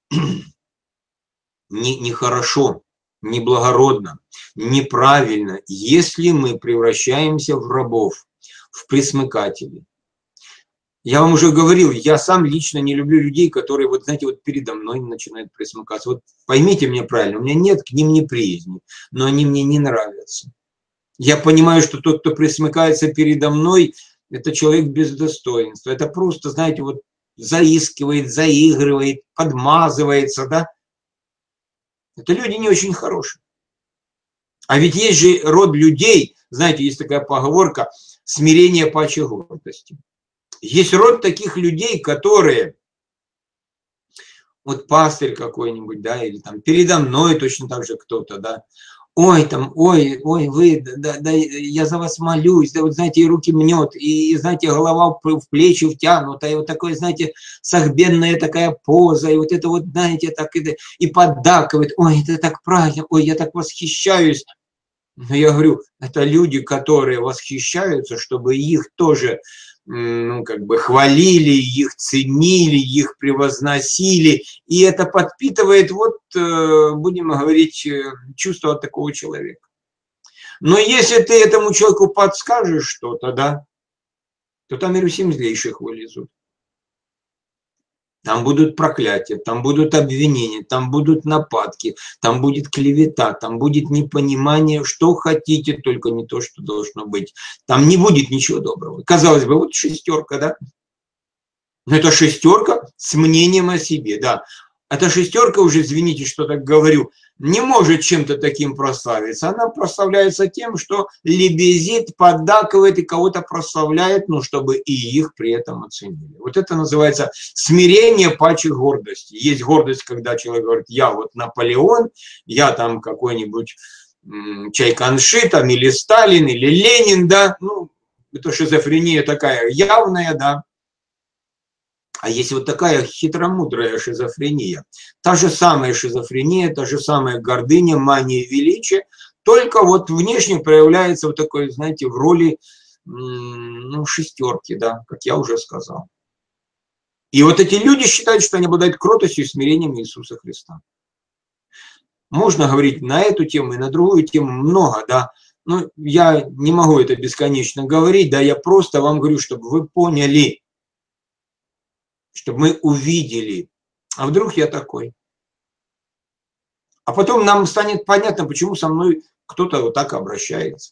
нехорошо, неблагородно, неправильно, если мы превращаемся в рабов, в пресмыкателей. Я вам уже говорил, я сам лично не люблю людей, которые, вот знаете, вот передо мной начинают пресмыкаться. Вот поймите меня правильно, у меня нет к ним неприязни, но они мне не нравятся. Я понимаю, что тот, кто пресмыкается передо мной, это человек без достоинства. Это просто, знаете, вот заискивает, заигрывает, подмазывается, да. Это люди не очень хорошие. А ведь есть же род людей, знаете, есть такая поговорка «смирение паче гордости». Есть род таких людей, которые, вот пастырь какой-нибудь, да, или там передо мной точно так же кто-то, да, ой, там, ой, вы, да, я за вас молюсь, да, вот, знаете, и руки мнет, и знаете, голова в плечи втянута, и вот такое, знаете, согбенная такая поза, и вот это вот, знаете, так, и поддакивает, ой, это так правильно, ой, я так восхищаюсь. Но я говорю, это люди, которые восхищаются, чтобы их тоже, ну, как бы хвалили, их ценили, их превозносили. И это подпитывает, вот, будем говорить, чувство от такого человека. Но если ты этому человеку подскажешь что-то, да, то там и злейших вылезут. Там будут проклятия, там будут обвинения, там будут нападки, там будет клевета, там будет непонимание, что хотите, только не то, что должно быть. Там не будет ничего доброго. Казалось бы, вот шестерка, да? Но это шестерка с мнением о себе, да. Эта шестерка уже, извините, что так говорю, не может чем-то таким прославиться. Она прославляется тем, что лебезит, поддакивает и кого-то прославляет, ну, чтобы и их при этом оценили. Вот это называется смирение паче гордости. Есть гордость, когда человек говорит, я вот Наполеон, я там какой-нибудь Чайканши, там, или Сталин, или Ленин, да, ну, это шизофрения такая явная, да. А есть вот такая хитромудрая шизофрения. Та же самая шизофрения, та же самая гордыня, мания величия, только вот внешне проявляется вот такой, знаете, в роли, ну, шестерки, да, как я уже сказал. И вот эти люди считают, что они обладают кротостью и смирением Иисуса Христа. Можно говорить на эту тему и на другую тему много, да. Но я не могу это бесконечно говорить, да, я просто вам говорю, чтобы вы поняли, чтобы мы увидели, а вдруг я такой. А потом нам станет понятно, почему со мной кто-то вот так обращается.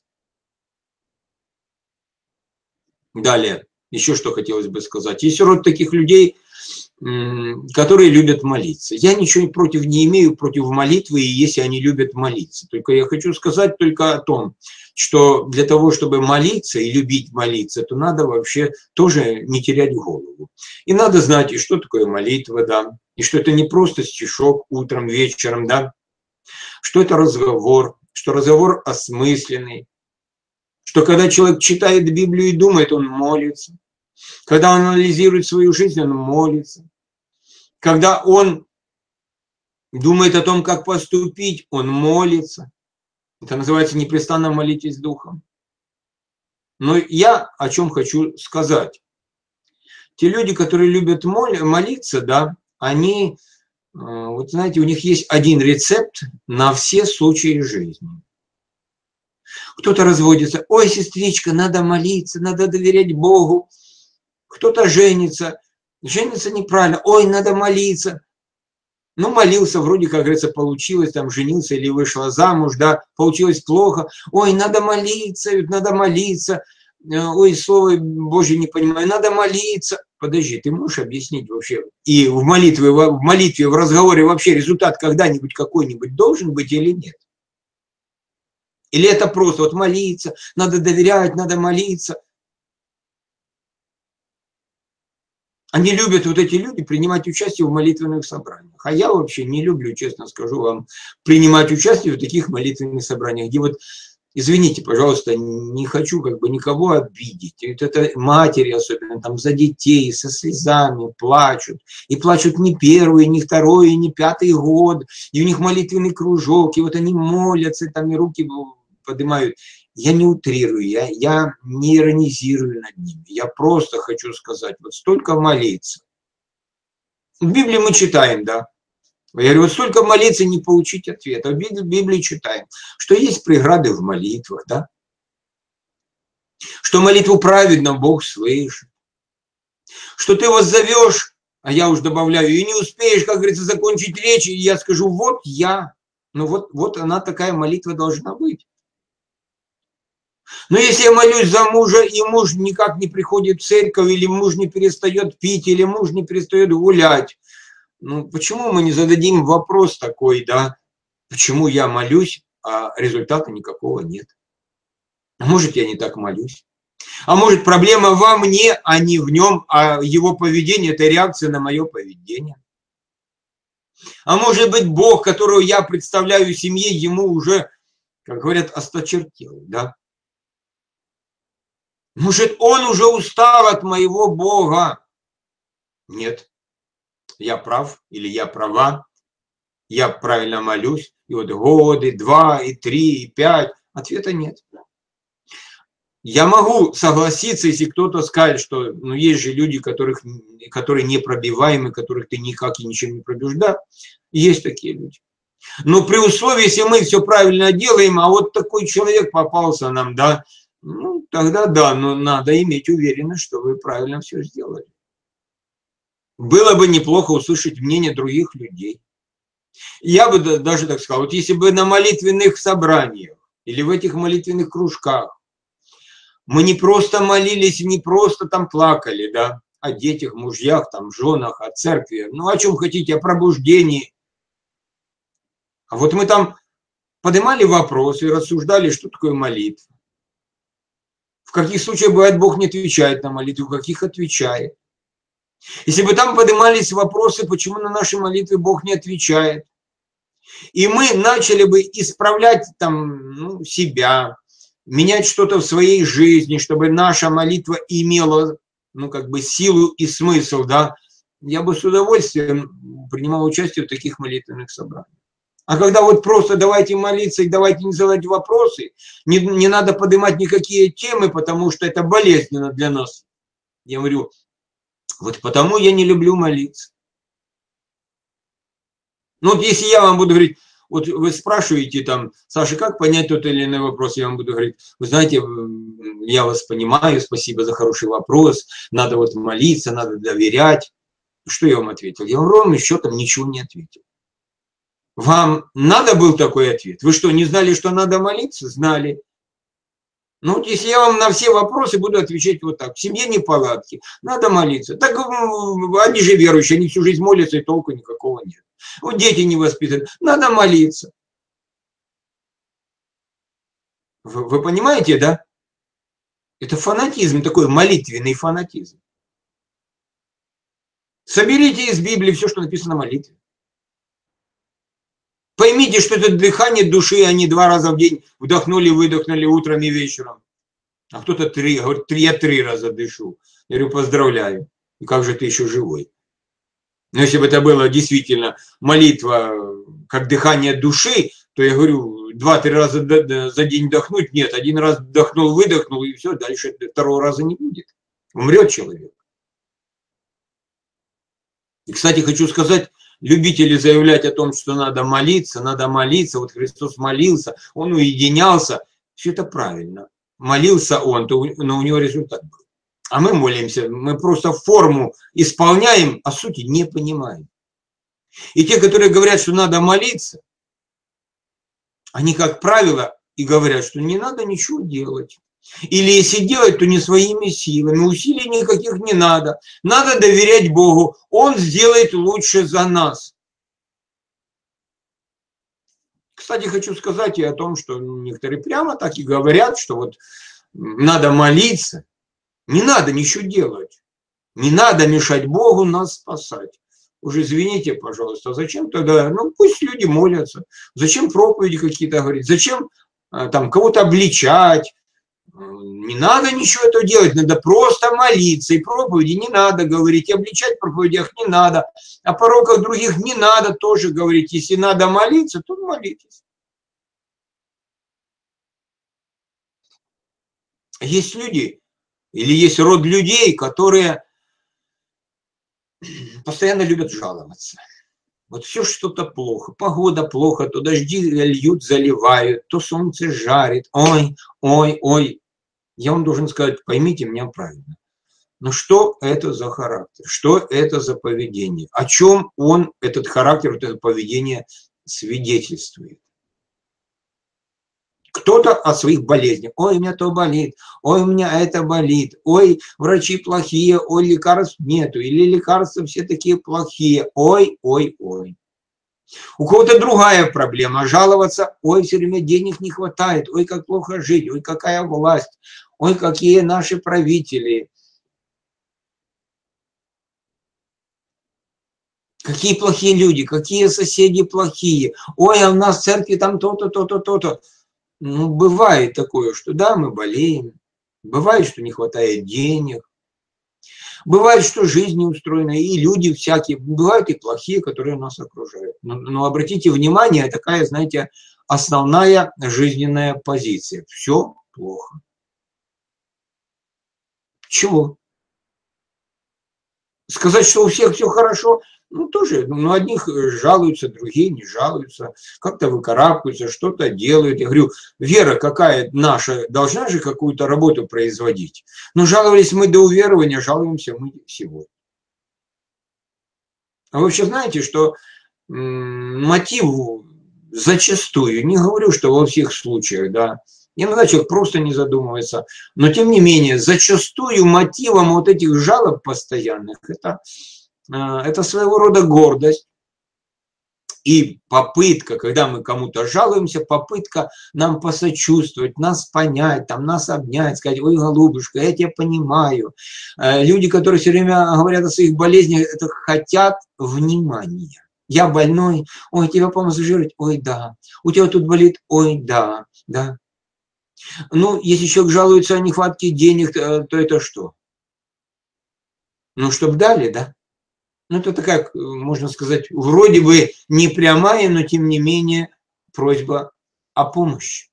Далее, еще что хотелось бы сказать. Есть род таких людей, которые любят молиться. Я ничего против не имею, против молитвы, и если они любят молиться. Только я хочу сказать только о том, что для того, чтобы молиться и любить молиться, то надо вообще тоже не терять голову. И надо знать, и что такое молитва, да, и что это не просто стишок утром, вечером, да, что это разговор, что разговор осмысленный, что когда человек читает Библию и думает, он молится. Когда он анализирует свою жизнь, он молится. Когда он думает о том, как поступить, он молится. Это называется непрестанно молитесь духом. Но я о чем хочу сказать. Те люди, которые любят молиться, да, они, вот знаете, у них есть один рецепт на все случаи жизни. Кто-то разводится, ой, сестричка, надо молиться, надо доверять Богу. Кто-то женится неправильно, ой, надо молиться. Ну, молился, вроде, как говорится, получилось, там, женился или вышла замуж, да, получилось плохо. Ой, надо молиться, ой, слово Божье не понимаю, надо молиться. Подожди, ты можешь объяснить вообще? И в молитве, в разговоре вообще результат когда-нибудь какой-нибудь должен быть или нет? Или это просто вот молиться, надо доверять, надо молиться? Они любят, вот эти люди, принимать участие в молитвенных собраниях. А я вообще не люблю, честно скажу вам, принимать участие в таких молитвенных собраниях, где вот, извините, пожалуйста, не хочу как бы никого обидеть. Вот это матери особенно, там за детей, со слезами плачут. И плачут не первый, не второй, не пятый год. И у них молитвенный кружок, и вот они молятся, там и руки поднимают. Я не утрирую, я не иронизирую над ними. Я просто хочу сказать, вот столько молиться. В Библии мы читаем, да. Я говорю, вот столько молиться, не получить ответа. В Библии читаем, что есть преграды в молитвах, да. Что молитву праведно Бог слышит. Что ты его зовешь, а я уж добавляю, и не успеешь, как говорится, закончить речь, и я скажу, вот я. Ну вот она такая молитва должна быть. Но если я молюсь за мужа, и муж никак не приходит в церковь, или муж не перестает пить, или муж не перестает гулять, ну почему мы не зададим вопрос такой, да, почему я молюсь, а результата никакого нет. А может, я не так молюсь. А может, проблема во мне, а не в нем, а его поведение – это реакция на мое поведение. А может быть, Бог, которого я представляю в семье, ему уже, как говорят, осточертел, да? Может, он уже устал от моего Бога? Нет, я прав или я права, я правильно молюсь, и вот годы, 2, и 3, и 5, ответа нет. Я могу согласиться, если кто-то скажет, что ну, есть же люди, которые непробиваемы, которых ты никак и ничем не пробьешь. Да, есть такие люди. Но при условии, если мы все правильно делаем, а вот такой человек попался нам, да, ну, тогда да, но надо иметь уверенность, что вы правильно все сделали. Было бы неплохо услышать мнение других людей. Я бы даже так сказал, вот если бы на молитвенных собраниях или в этих молитвенных кружках мы не просто молились, не просто там плакали, да, о детях, мужьях, там, женах, о церкви, ну, о чем хотите, о пробуждении. А вот мы там поднимали вопросы и рассуждали, что такое молитва. В каких случаях, бывает, Бог не отвечает на молитву, в каких отвечает. Если бы там поднимались вопросы, почему на наши молитвы Бог не отвечает, и мы начали бы исправлять там, ну, себя, менять что-то в своей жизни, чтобы наша молитва имела, ну, как бы силу и смысл, да, я бы с удовольствием принимал участие в таких молитвенных собраниях. А когда вот просто давайте молиться и давайте не задавать вопросы, не надо поднимать никакие темы, потому что это болезненно для нас. Я говорю, вот потому я не люблю молиться. Ну вот если я вам буду говорить, вот вы спрашиваете там, Саша, как понять тот или иной вопрос, я вам буду говорить, вы знаете, я вас понимаю, спасибо за хороший вопрос, надо вот молиться, надо доверять. Что я вам ответил? Я вам ровным счетом ничего не ответил. Вам надо был такой ответ? Вы что, не знали, что надо молиться? Знали. Ну, вот если я вам на все вопросы буду отвечать вот так. В семье неполадки, надо молиться. Так они же верующие, они всю жизнь молятся, и толку никакого нет. Вот дети не воспитаны, надо молиться. Вы понимаете, да? Это фанатизм, такой молитвенный фанатизм. Соберите из Библии все, что написано в молитве. Поймите, что это дыхание души, они 2 раза в день вдохнули, выдохнули утром и вечером. А кто-то 3, говорит, я 3 раза дышу. Я говорю, поздравляю. И как же ты еще живой? Но если бы это было действительно молитва, как дыхание души, то я говорю, 2-3 раза за день вдохнуть, нет, 1 раз вдохнул, выдохнул, и все, дальше 2-го раза не будет. Умрет человек. И, кстати, хочу сказать, любители заявлять о том, что надо молиться, вот Христос молился, он уединялся, все это правильно. Молился он, но у него результат был. А мы молимся, мы просто форму исполняем, а сути не понимаем. И те, которые говорят, что надо молиться, они, как правило, и говорят, что не надо ничего делать. Или если делать, то не своими силами, усилий никаких не надо. Надо доверять Богу, Он сделает лучше за нас. Кстати, хочу сказать и о том, что некоторые прямо так и говорят, что вот надо молиться, не надо ничего делать, не надо мешать Богу нас спасать. Уже извините, пожалуйста, зачем тогда, ну пусть люди молятся, зачем проповеди какие-то говорить, зачем там кого-то обличать, не надо ничего этого делать, надо просто молиться, и проповеди не надо говорить, и обличать в проповедях не надо, о пороках других не надо тоже говорить, если надо молиться, то молитесь. Есть люди, или есть род людей, которые постоянно любят жаловаться. Вот все что-то плохо, погода плохо, то дожди льют, заливают, то солнце жарит, ой, ой, ой. Я вам должен сказать, поймите меня правильно. Но что это за характер? Что это за поведение? О чем он, этот характер, вот это поведение свидетельствует? Кто-то о своих болезнях. Ой, у меня то болит, ой, у меня это болит, ой, врачи плохие, ой, лекарств нету, или лекарства все такие плохие, ой, ой, ой. У кого-то другая проблема, жаловаться, ой, все время денег не хватает, ой, как плохо жить, ой, какая власть, ой, какие наши правители, какие плохие люди, какие соседи плохие, ой, а у нас в церкви там то-то, то-то, то-то. Ну, бывает такое, что да, мы болеем, бывает, что не хватает денег, бывает, что жизнь не устроена, и люди всякие, бывают и плохие, которые нас окружают. Но обратите внимание, такая, знаете, основная жизненная позиция. Все плохо. Чего? Сказать, что у всех все хорошо, ну, тоже, ну, одних жалуются, другие не жалуются, как-то выкарабкаются, что-то делают. Я говорю, вера какая наша, должна же какую-то работу производить. Но жаловались мы до уверования, жалуемся мы сегодня. А вы вообще знаете, что мотив зачастую, не говорю, что во всех случаях, да, иногда человек просто не задумывается, но тем не менее, зачастую мотивом вот этих жалоб постоянных это своего рода гордость и попытка, когда мы кому-то жалуемся, попытка нам посочувствовать, нас понять, там, нас обнять, сказать, ой, голубушка, я тебя понимаю. Люди, которые все время говорят о своих болезнях, это хотят внимания. Я больной, ой, тебя помассажировать, ой, да. У тебя тут болит, ой, да, да. Ну, если человек жалуется о нехватке денег, то это что? Ну, чтоб дали, да? Ну, это такая, можно сказать, вроде бы не прямая, но тем не менее просьба о помощи.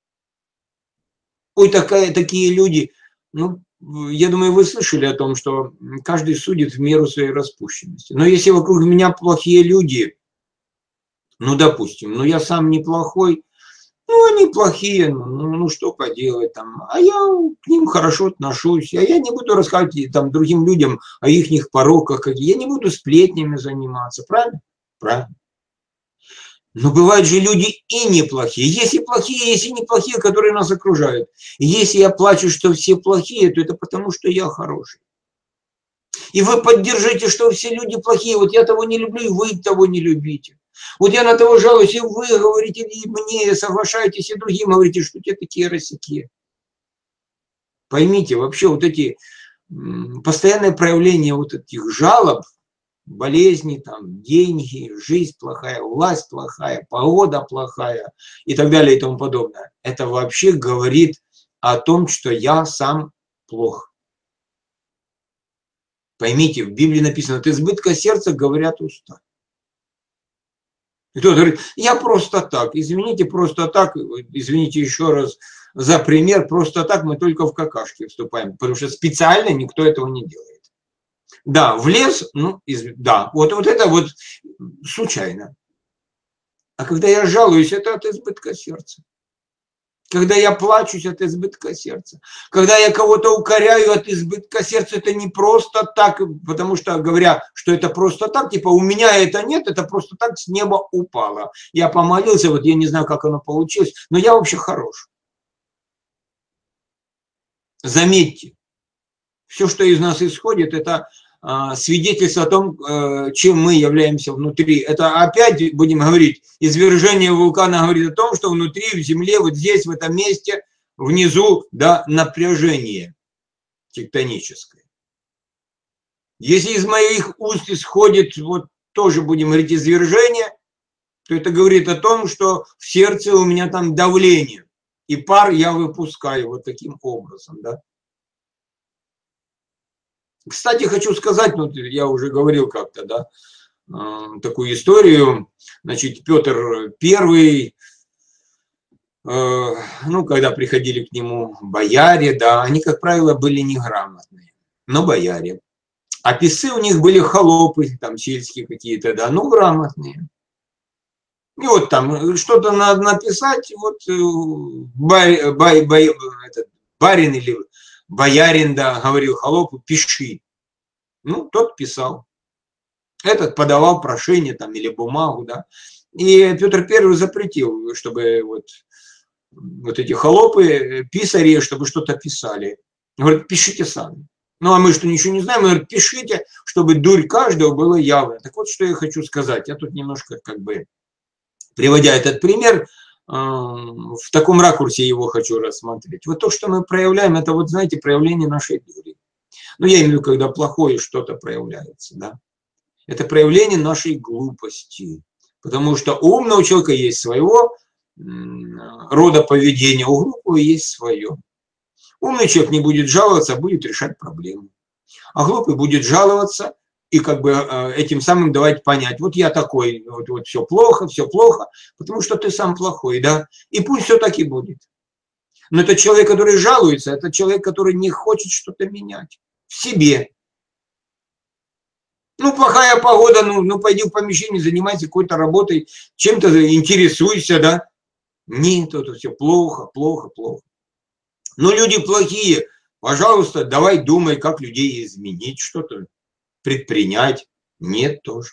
Ой, такие люди, ну, я думаю, вы слышали о том, что каждый судит в меру своей распущенности. Но если вокруг меня плохие люди, ну, допустим, ну, я сам неплохой, ну, они плохие, ну что поделать там, а я к ним хорошо отношусь, а я не буду рассказывать там другим людям о их пороках, я не буду сплетнями заниматься, правильно? Правильно. Но бывают же люди и неплохие. Есть и плохие, есть и неплохие, которые нас окружают. И если я плачу, что все плохие, то это потому, что я хороший. И вы поддержите, что все люди плохие. Вот я того не люблю, и вы того не любите. Вот я на того жалуюсь, и вы говорите, и мне соглашаетесь, и другим говорите, что те такие росяки. Поймите, вообще вот эти постоянное проявление вот этих жалоб, болезни, там, деньги, жизнь плохая, власть плохая, погода плохая и так далее и тому подобное. Это вообще говорит о том, что я сам плох. Поймите, в Библии написано, от избытка сердца говорят уста. И кто-то говорит, я просто так, извините, просто так, извините еще раз за пример, просто так мы только в какашки вступаем, потому что специально никто этого не делает. Да, в лес, ну, да, вот это вот случайно. А когда я жалуюсь, это от избытка сердца. Когда я плачусь от избытка сердца. Когда я кого-то укоряю от избытка сердца, это не просто так, потому что говоря, что это просто так, типа у меня это нет, это просто так с неба упало. Я помолился, вот я не знаю, как оно получилось, но я вообще хорош. Заметьте, все, что из нас исходит, это свидетельство о том, чем мы являемся внутри. Это опять, будем говорить, извержение вулкана говорит о том, что внутри, в земле, вот здесь, в этом месте, внизу, да, напряжение тектоническое. Если из моих уст исходит, вот тоже, будем говорить, извержение, то это говорит о том, что в сердце у меня там давление, и пар я выпускаю вот таким образом, да. Кстати, хочу сказать, ну, я уже говорил как-то, да, такую историю. Значит, Петр I, ну, когда приходили к нему бояре, да, они, как правило, были неграмотные, но бояре. А писцы у них были холопы, там, сельские какие-то, да, ну, грамотные. И вот там что-то надо написать, вот барин или боярин, да, говорил холопу, пиши. Ну, тот писал. Этот подавал прошение там или бумагу, да. И Петр I запретил, чтобы вот эти холопы, писари, чтобы что-то писали. Говорит, пишите сами. Ну, а мы что, ничего не знаем? Мы говорим, пишите, чтобы дурь каждого была явна. Так вот, что я хочу сказать. Я тут немножко, как бы, приводя этот пример, в таком ракурсе его хочу рассмотреть. Вот то, что мы проявляем, это вот, знаете, проявление нашей дури. Ну, я имею в виду, когда плохое что-то проявляется, да. Это проявление нашей глупости. Потому что у умного человека есть своего рода поведения, у глупого есть свое. Умный человек не будет жаловаться, а будет решать проблему. А глупый будет жаловаться и как бы этим самым давать понять, вот я такой, вот все плохо, потому что ты сам плохой, да, и пусть все так и будет. Но это человек, который жалуется, это человек, который не хочет что-то менять в себе. Ну, плохая погода, ну пойди в помещение, занимайся какой-то работой, чем-то интересуйся, да. Нет, это все плохо, плохо, плохо. Но люди плохие, пожалуйста, давай думай, как людей изменить, что-то предпринять. Нет тоже.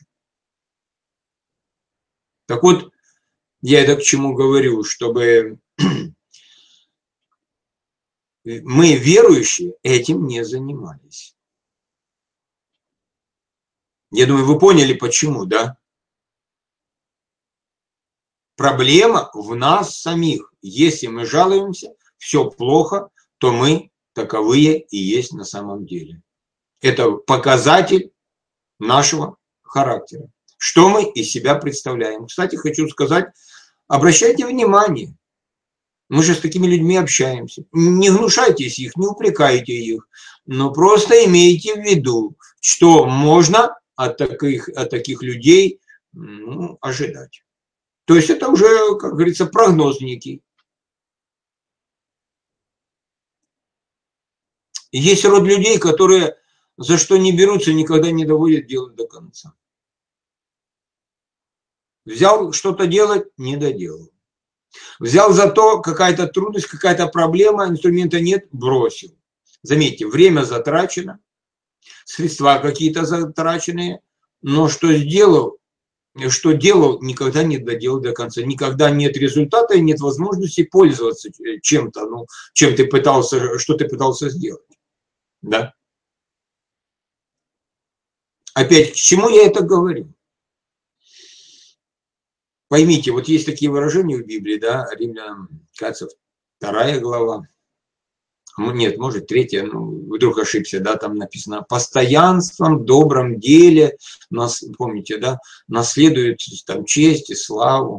Так вот, я это к чему говорю, чтобы мы, верующие, этим не занимались. Я думаю, вы поняли, почему, да? Проблема в нас самих. Если мы жалуемся, все плохо, то мы таковые и есть на самом деле. Это показатель нашего характера. Что мы из себя представляем. Кстати, хочу сказать, обращайте внимание. Мы же с такими людьми общаемся. Не гнушайтесь их, не упрекайте их, но просто имейте в виду, что можно от таких людей ожидать. То есть это уже, как говорится, прогноз некий. Есть род людей, которые за что не берутся, никогда не доводят дело до конца. Взял что-то делать, не доделал. Взял за то какая-то трудность, какая-то проблема, инструмента нет, бросил. Заметьте, время затрачено, средства какие-то затраченные, но что сделал, никогда не доделал до конца. Никогда нет результата и нет возможности пользоваться чем-то, чем ты пытался, что ты пытался сделать. Да? Опять, к чему я это говорю? Поймите, вот есть такие выражения в Библии, да, Римлянам, кажется, 2 глава, нет, может, 3, вдруг ошибся, да, там написано, постоянством в добром деле, помните, да, наследует там честь и славу.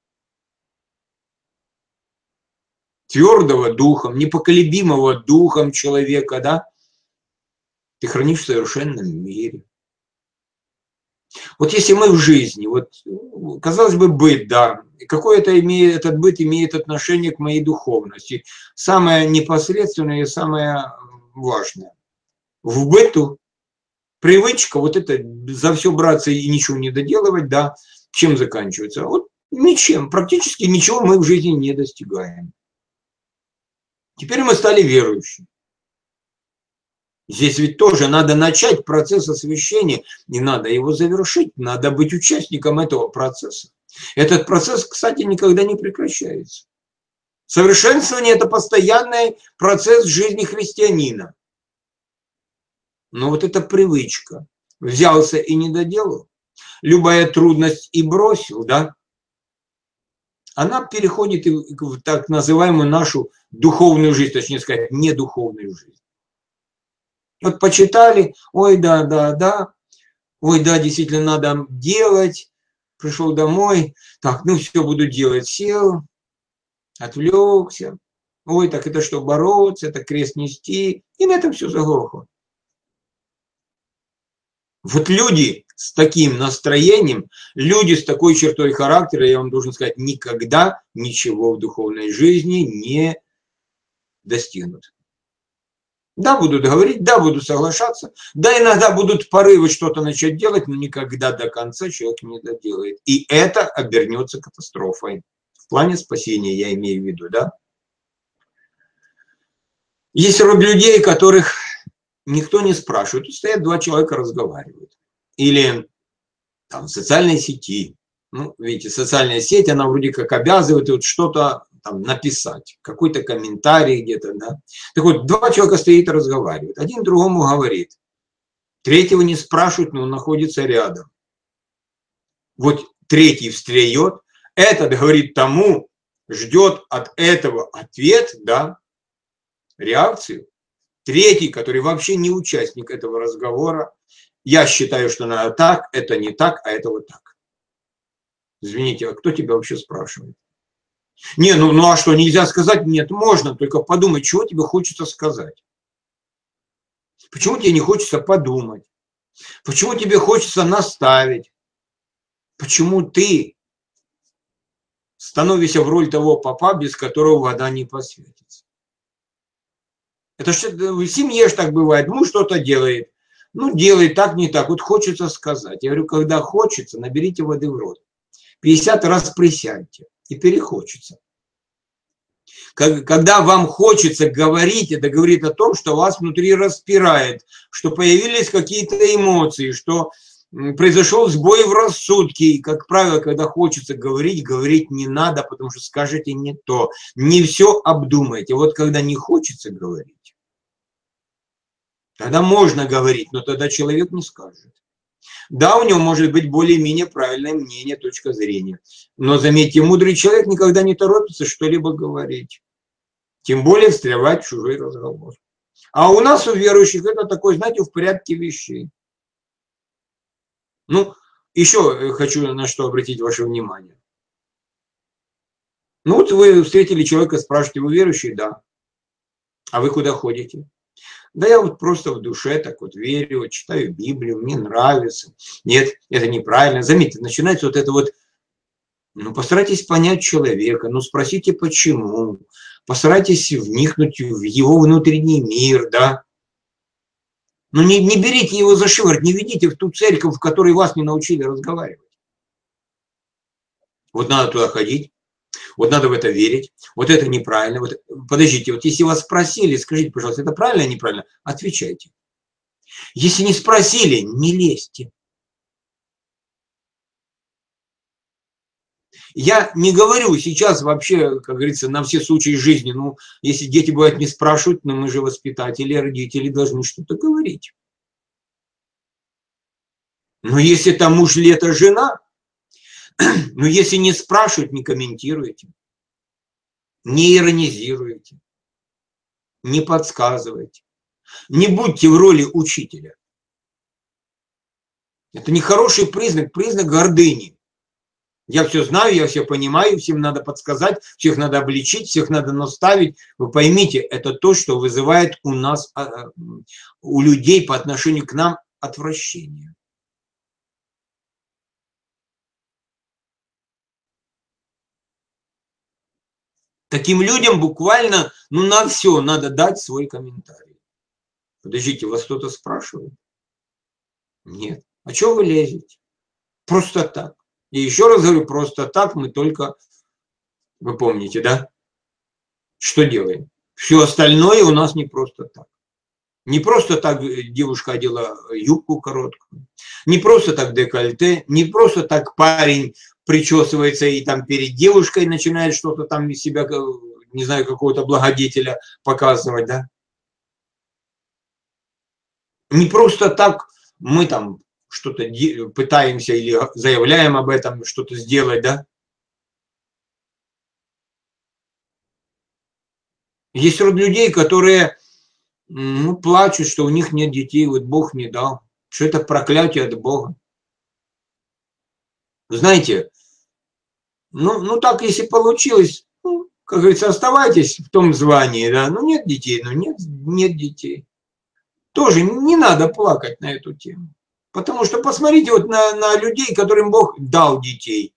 Твердого духом, непоколебимого духом человека, да, ты хранишь в совершенном мире. Вот если мы в жизни, вот, казалось бы, быт, да, какое этот быт имеет отношение к моей духовности, самое непосредственное и самое важное. В быту привычка, вот это за все браться и ничего не доделывать, да, чем заканчивается? Вот ничем, практически ничего мы в жизни не достигаем. Теперь мы стали верующими. Здесь ведь тоже надо начать процесс освящения, не надо его завершить, надо быть участником этого процесса. Этот процесс, кстати, никогда не прекращается. Совершенствование – это постоянный процесс жизни христианина. Но вот эта привычка, взялся и не доделал, любая трудность и бросил, да, она переходит в так называемую нашу духовную жизнь, точнее сказать, недуховную жизнь. Вот почитали, ой, да, ой, да, действительно надо делать, пришел домой, так, все буду делать, сел, отвлекся, ой, так это что, бороться, это крест нести, и на этом все заглохло. Вот люди с таким настроением, люди с такой чертой характера, я вам должен сказать, никогда ничего в духовной жизни не достигнут. Да, будут говорить, да, будут соглашаться, да, иногда будут порывы что-то начать делать, но никогда до конца человек не доделает. И это обернется катастрофой. В плане спасения я имею в виду, да. Есть род людей, которых никто не спрашивает. Тут стоят 2 человека, разговаривают. Или там в социальной сети. Видите, социальная сеть, она вроде как обязывает вот что-то там написать, какой-то комментарий где-то, да. Так вот, два человека стоит и разговаривают. Один другому говорит. Третьего не спрашивают, но он находится рядом. Вот третий встает, этот говорит тому, ждет от этого ответ, да, реакцию. Третий, который вообще не участник этого разговора, я считаю, что надо так, это не так, а это вот так. Извините, а кто тебя вообще спрашивает? Не, ну а что, нельзя сказать? Нет, можно, только подумай, чего тебе хочется сказать. Почему тебе не хочется подумать? Почему тебе хочется наставить? Почему ты становишься в роль того попа, без которого вода не посветится? Это же в семье ж так бывает, муж что-то делает. Ну, делает так, не так, вот хочется сказать. Я говорю, когда хочется, наберите воды в рот. 50 раз присядьте, и перехочется. Когда вам хочется говорить, это говорит о том, что вас внутри распирает, что появились какие-то эмоции, что произошел сбой в рассудке. И, как правило, когда хочется говорить, говорить не надо, потому что скажете не то. Не все обдумайте. Вот когда не хочется говорить, тогда можно говорить, но тогда человек не скажет. Да, у него может быть более-менее правильное мнение, точка зрения. Но, заметьте, мудрый человек никогда не торопится что-либо говорить. Тем более встревать в чужой разговор. А у нас, у верующих, это такой, знаете, в порядке вещей. Ну, еще хочу на что обратить ваше внимание. Ну, вот вы встретили человека, спрашиваете, вы верующий? Да. А вы куда ходите? Да я вот просто в душе так вот верю, читаю Библию, мне нравится. Нет, это неправильно. Заметьте, начинается вот это вот, ну, постарайтесь понять человека, ну, спросите, почему. Постарайтесь вникнуть в его внутренний мир, да. Но не берите его за шиворот, не ведите в ту церковь, в которой вас не научили разговаривать. Вот надо туда ходить, вот надо в это верить, вот это неправильно. Вот, подождите, вот если вас спросили, скажите, пожалуйста, это правильно или неправильно? Отвечайте. Если не спросили, не лезьте. Я не говорю сейчас вообще, как говорится, на все случаи жизни. Ну, если дети, бывают, не спрашивают, но мы же воспитатели, родители должны что-то говорить. Но если там муж или это жена, но если не спрашивают, не комментируйте, не иронизируйте, не подсказывайте, не будьте в роли учителя. Это не хороший признак, признак гордыни. Я все знаю, я все понимаю, всем надо подсказать, всех надо обличить, всех надо наставить. Вы поймите, это то, что вызывает у нас, у людей по отношению к нам отвращение. Таким людям буквально, ну, на все надо дать свой комментарий. Подождите, вас кто-то спрашивает? Нет. А чего вы лезете? Просто так. И еще раз говорю, просто так мы только, вы помните, да? Что делаем? Все остальное у нас не просто так. Не просто так девушка одела юбку короткую, не просто так декольте, не просто так парень причесывается и там перед девушкой начинает что-то там из себя, не знаю, какого-то благодетеля показывать, да? Не просто так мы там что-то пытаемся или заявляем об этом, что-то сделать, да? Есть род людей, которые, ну, плачут, что у них нет детей, вот Бог не дал, что это проклятие от Бога. Знаете, ну так если получилось, ну, как говорится, оставайтесь в том звании, да, ну нет детей, ну нет детей. Тоже не надо плакать на эту тему. Потому что посмотрите вот на людей, которым Бог дал детей.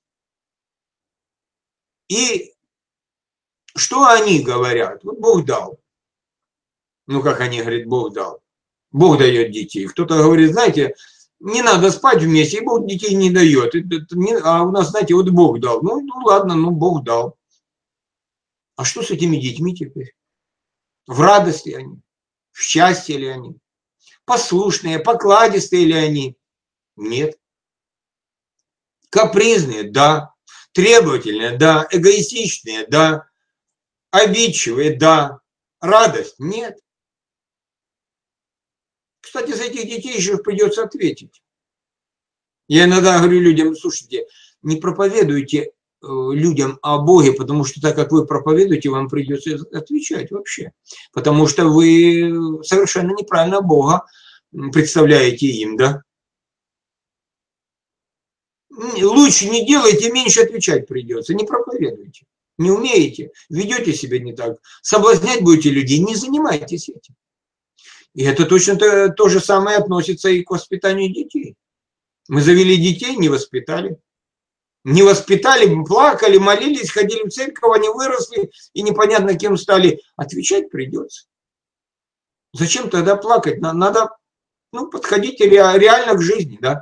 И что они говорят? Вот Бог дал. Ну, как они говорят, Бог дал. Бог дает детей. Кто-то говорит, знаете, не надо спать вместе, и Бог детей не дает. А у нас, знаете, вот Бог дал. Ну ладно, ну Бог дал. А что с этими детьми теперь? В радости они? В счастье ли они? Послушные, покладистые ли они? Нет. Капризные? Да. Требовательные, да. Эгоистичные, да. Обидчивые, да. Радость, нет. Кстати, за этих детей еще придется ответить. Я иногда говорю людям, слушайте, не проповедуйте людям о Боге, потому что так как вы проповедуете, вам придется отвечать вообще. Потому что вы совершенно неправильно Бога представляете им, да? Лучше не делайте, меньше отвечать придется, не проповедуйте. Не умеете, ведете себя не так, соблазнять будете людей, не занимайтесь этим. И это точно то же самое относится и к воспитанию детей. Мы завели детей, не воспитали. Не воспитали, плакали, молились, ходили в церковь, они выросли и непонятно кем стали. Отвечать придется. Зачем тогда плакать? Надо подходить реально к жизни, да.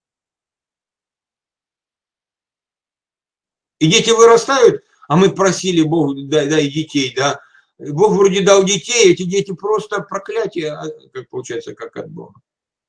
И дети вырастают, а мы просили Бога, дай детей, да. Бог вроде дал детей, эти дети просто проклятие, как получается, как от Бога.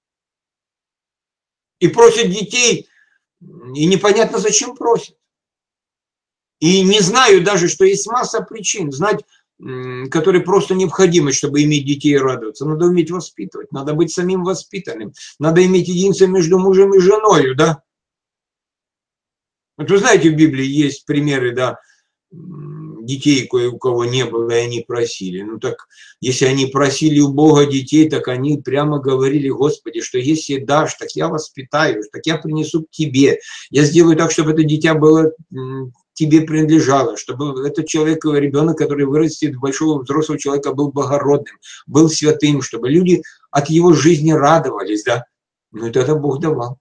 И просят детей, и непонятно зачем просят. И не знаю даже, что есть масса причин, знать, которые просто необходимы, чтобы иметь детей и радоваться. Надо уметь воспитывать, надо быть самим воспитанным, надо иметь единство между мужем и женой, да. Вот вы знаете, в Библии есть примеры, да, детей, у кого не было, и они просили. Ну так, если они просили у Бога детей, так они прямо говорили: Господи, что если дашь, так я воспитаю, так я принесу к тебе. Я сделаю так, чтобы это дитя было тебе принадлежало, чтобы этот человек, ребенок, который вырастет в большого взрослого человека, был благородным, был святым, чтобы люди от его жизни радовались, да. Ну это Бог давал.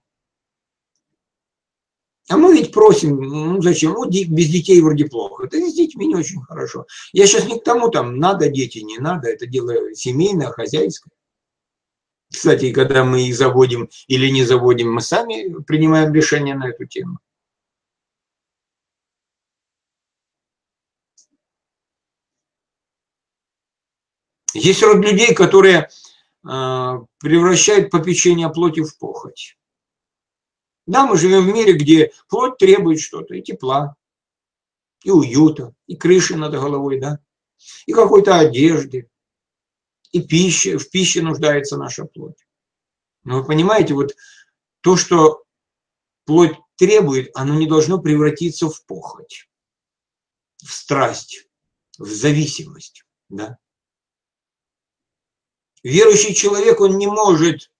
А мы ведь просим, зачем? Без детей вроде плохо. Это с детьми не очень хорошо. Я сейчас не к тому, там, надо дети, не надо. Это дело семейное, хозяйское. Кстати, когда мы их заводим или не заводим, мы сами принимаем решение на эту тему. Есть род людей, которые превращают попечение плоти в похоть. Да, мы живем в мире, где плоть требует что-то, и тепла, и уюта, и крыши над головой, да, и какой-то одежды, и пищи, в пище нуждается наша плоть. Но вы понимаете, вот то, что плоть требует, оно не должно превратиться в похоть, в страсть, в зависимость, да. Верующий человек, он не может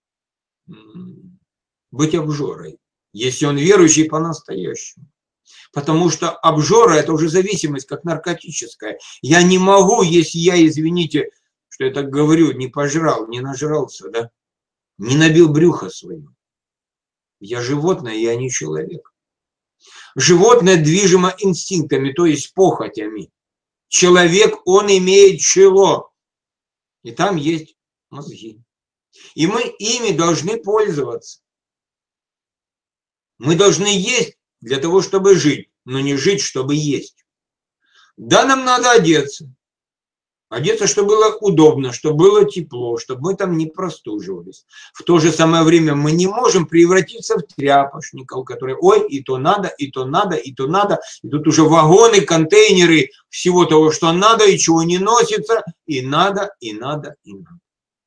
быть обжорой, если он верующий по-настоящему. Потому что обжора – это уже зависимость, как наркотическая. Я не могу, если я, извините, что я так говорю, не пожрал, не нажрался, да, не набил брюхо свое. Я животное, я не человек. Животное движимо инстинктами, то есть похотями. Человек, он имеет чело, и там есть мозги. И мы ими должны пользоваться. Мы должны есть для того, чтобы жить, но не жить, чтобы есть. Да, нам надо одеться. Одеться, чтобы было удобно, чтобы было тепло, чтобы мы там не простуживались. В то же самое время мы не можем превратиться в тряпочников, которые, ой, и то надо, и то надо, и то надо. И тут уже вагоны, контейнеры всего того, что надо и чего не носится, и надо, и надо, и надо.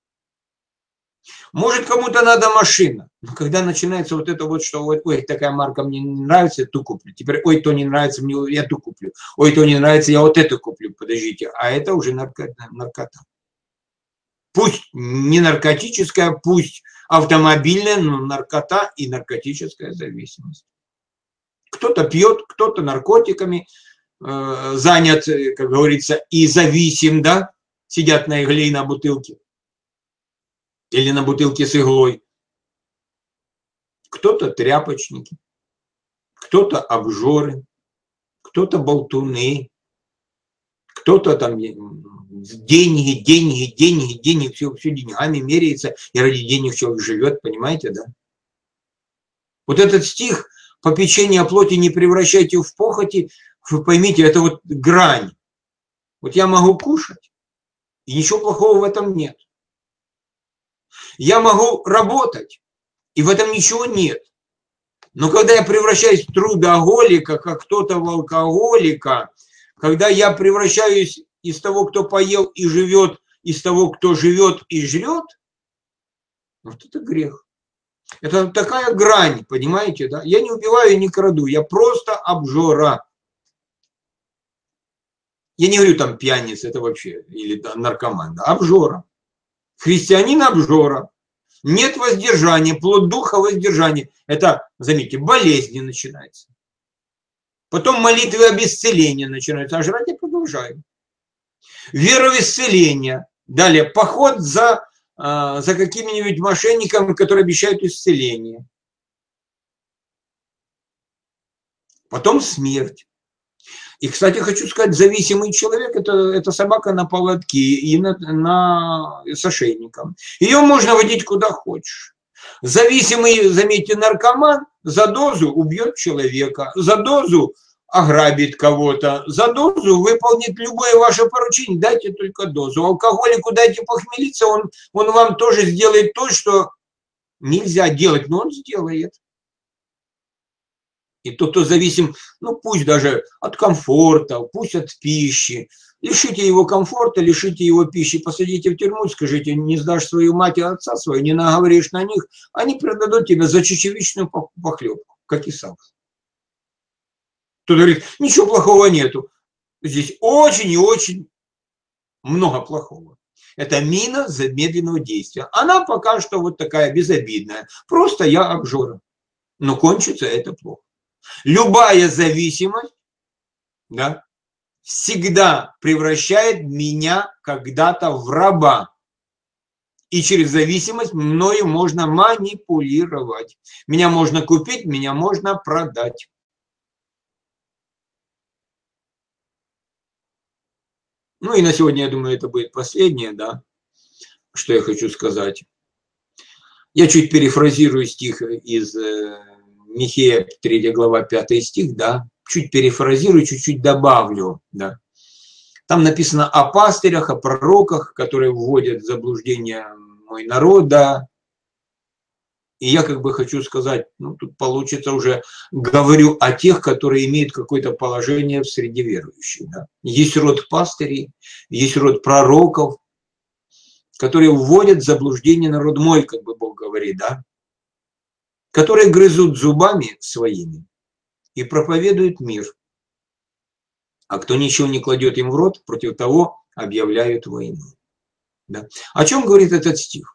Может, кому-то надо машина. Но когда начинается вот это вот, что ой, такая марка мне не нравится, я ту куплю. Теперь, ой, то не нравится, мне я ту куплю. Ой, то не нравится, я вот это куплю. Подождите, а это уже наркота. Пусть не наркотическая, пусть автомобильная, но наркота и наркотическая зависимость. Кто-то пьет, кто-то наркотиками занят, как говорится, и зависим, да, сидят на игле и на бутылке. Или на бутылке с иглой. Кто-то тряпочники, кто-то обжоры, кто-то болтуны, кто-то там деньги, все деньгами меряется, и ради денег человек живет, понимаете, да? Вот этот стих «попечение о плоти не превращайте в похоти», вы поймите, это вот грань. Вот я могу кушать, и ничего плохого в этом нет. Я могу работать, и в этом ничего нет. Но когда я превращаюсь в трудоголика, как кто-то в алкоголика, когда я превращаюсь из того, кто поел и живет, из того, кто живет и жрет, вот это грех. Это такая грань, понимаете, да? Я не убиваю и не краду, я просто обжора. Я не говорю там пьяница, это вообще, или да, наркоман, да, обжора. Христианин обжора. Нет воздержания, плод духа воздержания. Это, заметьте, болезни начинается. Потом молитвы об исцелении начинаются, а жрать я продолжаю. Вера в исцеление. Далее, поход за какими-нибудь мошенниками, которые обещают исцеление. Потом смерть. И, кстати, хочу сказать, зависимый человек – это собака на поводке и с ошейником. Ее можно водить куда хочешь. Зависимый, заметьте, наркоман за дозу убьет человека, за дозу ограбит кого-то, за дозу выполнит любое ваше поручение, дайте только дозу. Алкоголику дайте похмелиться, он вам тоже сделает то, что нельзя делать, но он сделает. И тот, кто зависим, ну пусть даже от комфорта, пусть от пищи, лишите его комфорта, лишите его пищи, посадите в тюрьму, скажите, не сдашь свою мать и отца свою, не наговоришь на них, они продадут тебя за чечевичную похлебку, как и сам. Кто-то говорит, ничего плохого нету. Здесь очень и очень много плохого. Это мина замедленного действия. Она пока что вот такая безобидная. Просто я обжора. Но кончится это плохо. Любая зависимость, да, всегда превращает меня когда-то в раба. И через зависимость мною можно манипулировать. Меня можно купить, меня можно продать. Ну и на сегодня, я думаю, это будет последнее, да, что я хочу сказать. Я чуть перефразирую стих из Михея, 3 глава, 5 стих, да, чуть перефразирую, чуть-чуть добавлю, да. Там написано о пастырях, о пророках, которые вводят в заблуждение мой народ, да. И я как бы хочу сказать, ну, тут получится уже, говорю о тех, которые имеют какое-то положение в среде верующих, да. Есть род пастырей, есть род пророков, которые вводят в заблуждение народ мой, как бы Бог говорит, да, которые грызут зубами своими и проповедуют мир. А кто ничего не кладет им в рот, против того объявляют войну. Да. О чем говорит этот стих?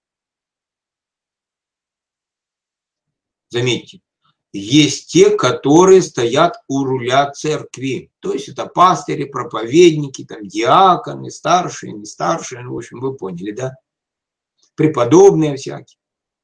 Заметьте, есть те, которые стоят у руля церкви. То есть это пастыри, проповедники, там, диаконы, старшие, не старшие, ну, в общем, вы поняли, да? Преподобные всякие.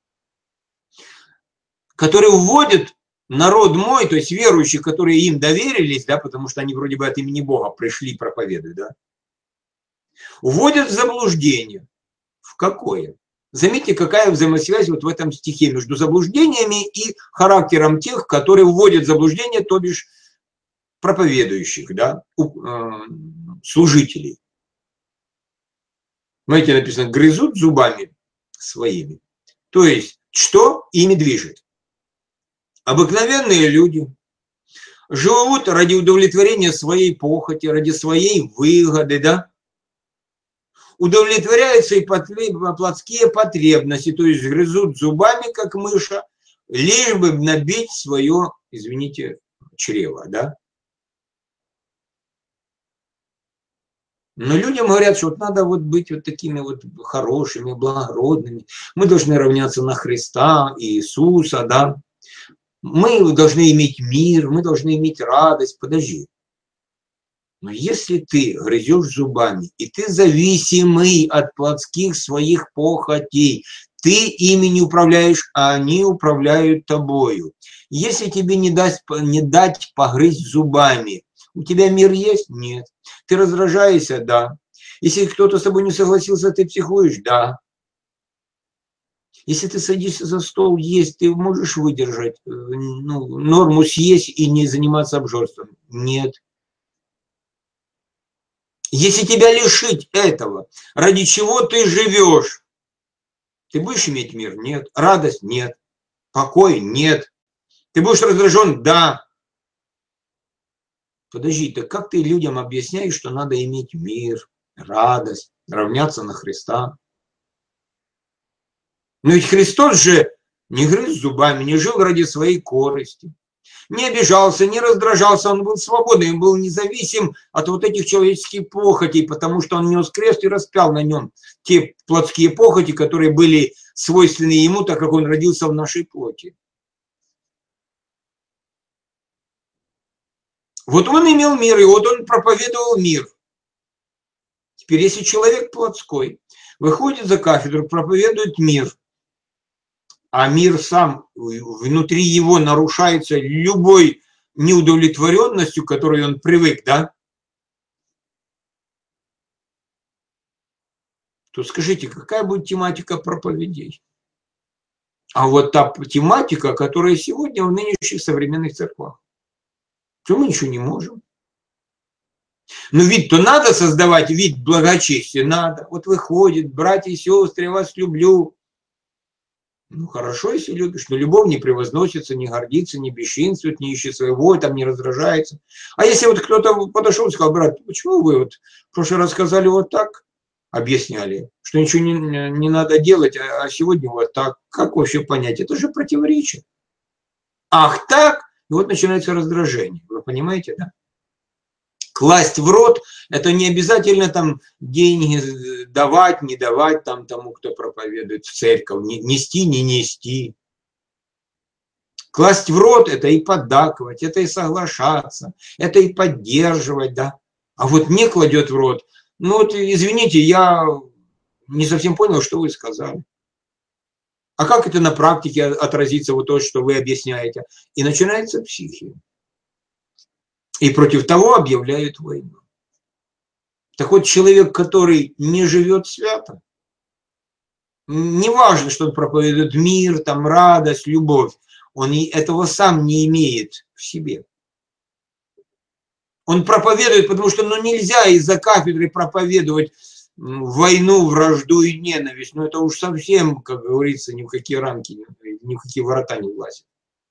Которые вводят народ мой, то есть верующих, которые им доверились, да, потому что они вроде бы от имени Бога пришли проповедовать, да, вводят в заблуждение. В какое? Заметьте, какая взаимосвязь вот в этом стихе между заблуждениями и характером тех, которые вводят в заблуждение, то бишь проповедующих, да, служителей. Знаете, написано, грызут зубами своими. То есть, что ими движет? Обыкновенные люди живут ради удовлетворения своей похоти, ради своей выгоды, да, удовлетворяют свои плотские потребности, то есть грызут зубами, как мыша, лишь бы набить свое, извините, чрево, да. Но людям говорят, что вот надо вот быть вот такими вот хорошими, благородными, мы должны равняться на Христа, Иисуса, да. Мы должны иметь мир, мы должны иметь радость. Подожди. Но если ты грызешь зубами, и ты зависимый от плотских своих похотей, ты ими не управляешь, а они управляют тобою. Если тебе не дать погрызть зубами, у тебя мир есть? Нет. Ты раздражаешься? Да. Если кто-то с тобой не согласился, ты психуешь? Да. Если ты садишься за стол есть, ты можешь выдержать, ну, норму съесть и не заниматься обжорством? Нет. Если тебя лишить этого, ради чего ты живешь, ты будешь иметь мир? Нет. Радость? Нет. Покой? Нет. Ты будешь раздражен? Да. Подожди, так как ты людям объясняешь, что надо иметь мир, радость, равняться на Христа? Но ведь Христос же не грыз зубами, не жил ради своей корысти, не обижался, не раздражался, он был свободный, он был независим от вот этих человеческих похотей, потому что он нес крест и распял на нем те плотские похоти, которые были свойственны ему, так как он родился в нашей плоти. Вот он имел мир, и вот он проповедовал мир. Теперь, если человек плотской выходит за кафедру, проповедует мир, а мир сам, внутри его нарушается любой неудовлетворенностью, к которой он привык, да, то скажите, какая будет тематика проповедей? А вот та тематика, которая сегодня в нынешних современных церквах. Что мы ничего не можем. Но вид-то надо создавать, вид благочестия надо. Вот выходит, братья и сестры, я вас люблю. Ну, хорошо, если любишь, но любовь не превозносится, не гордится, не бесчинствует, не ищет своего, там не раздражается. А если вот кто-то подошел и сказал, брат, почему вы вот в прошлый раз сказали вот так, объясняли, что ничего не надо делать, а сегодня вот так, как вообще понять? Это же противоречие. Ах так? И вот начинается раздражение. Вы понимаете, да? Класть в рот – это не обязательно там деньги давать, не давать там тому, кто проповедует в церковь, нести, не нести. Класть в рот – это и поддакивать, это и соглашаться, это и поддерживать, да. А вот не кладет в рот, ну вот извините, я не совсем понял, что вы сказали. А как это на практике отразится, вот то, что вы объясняете? И начинается психия. И против того объявляют войну. Так вот, человек, который не живет свято, не важно, что он проповедует мир, там, радость, любовь, он этого сам не имеет в себе. Он проповедует, потому что нельзя из-за кафедры проповедовать войну, вражду и ненависть. Но это уж совсем, как говорится, ни в какие рамки, ни в какие ворота не влазит.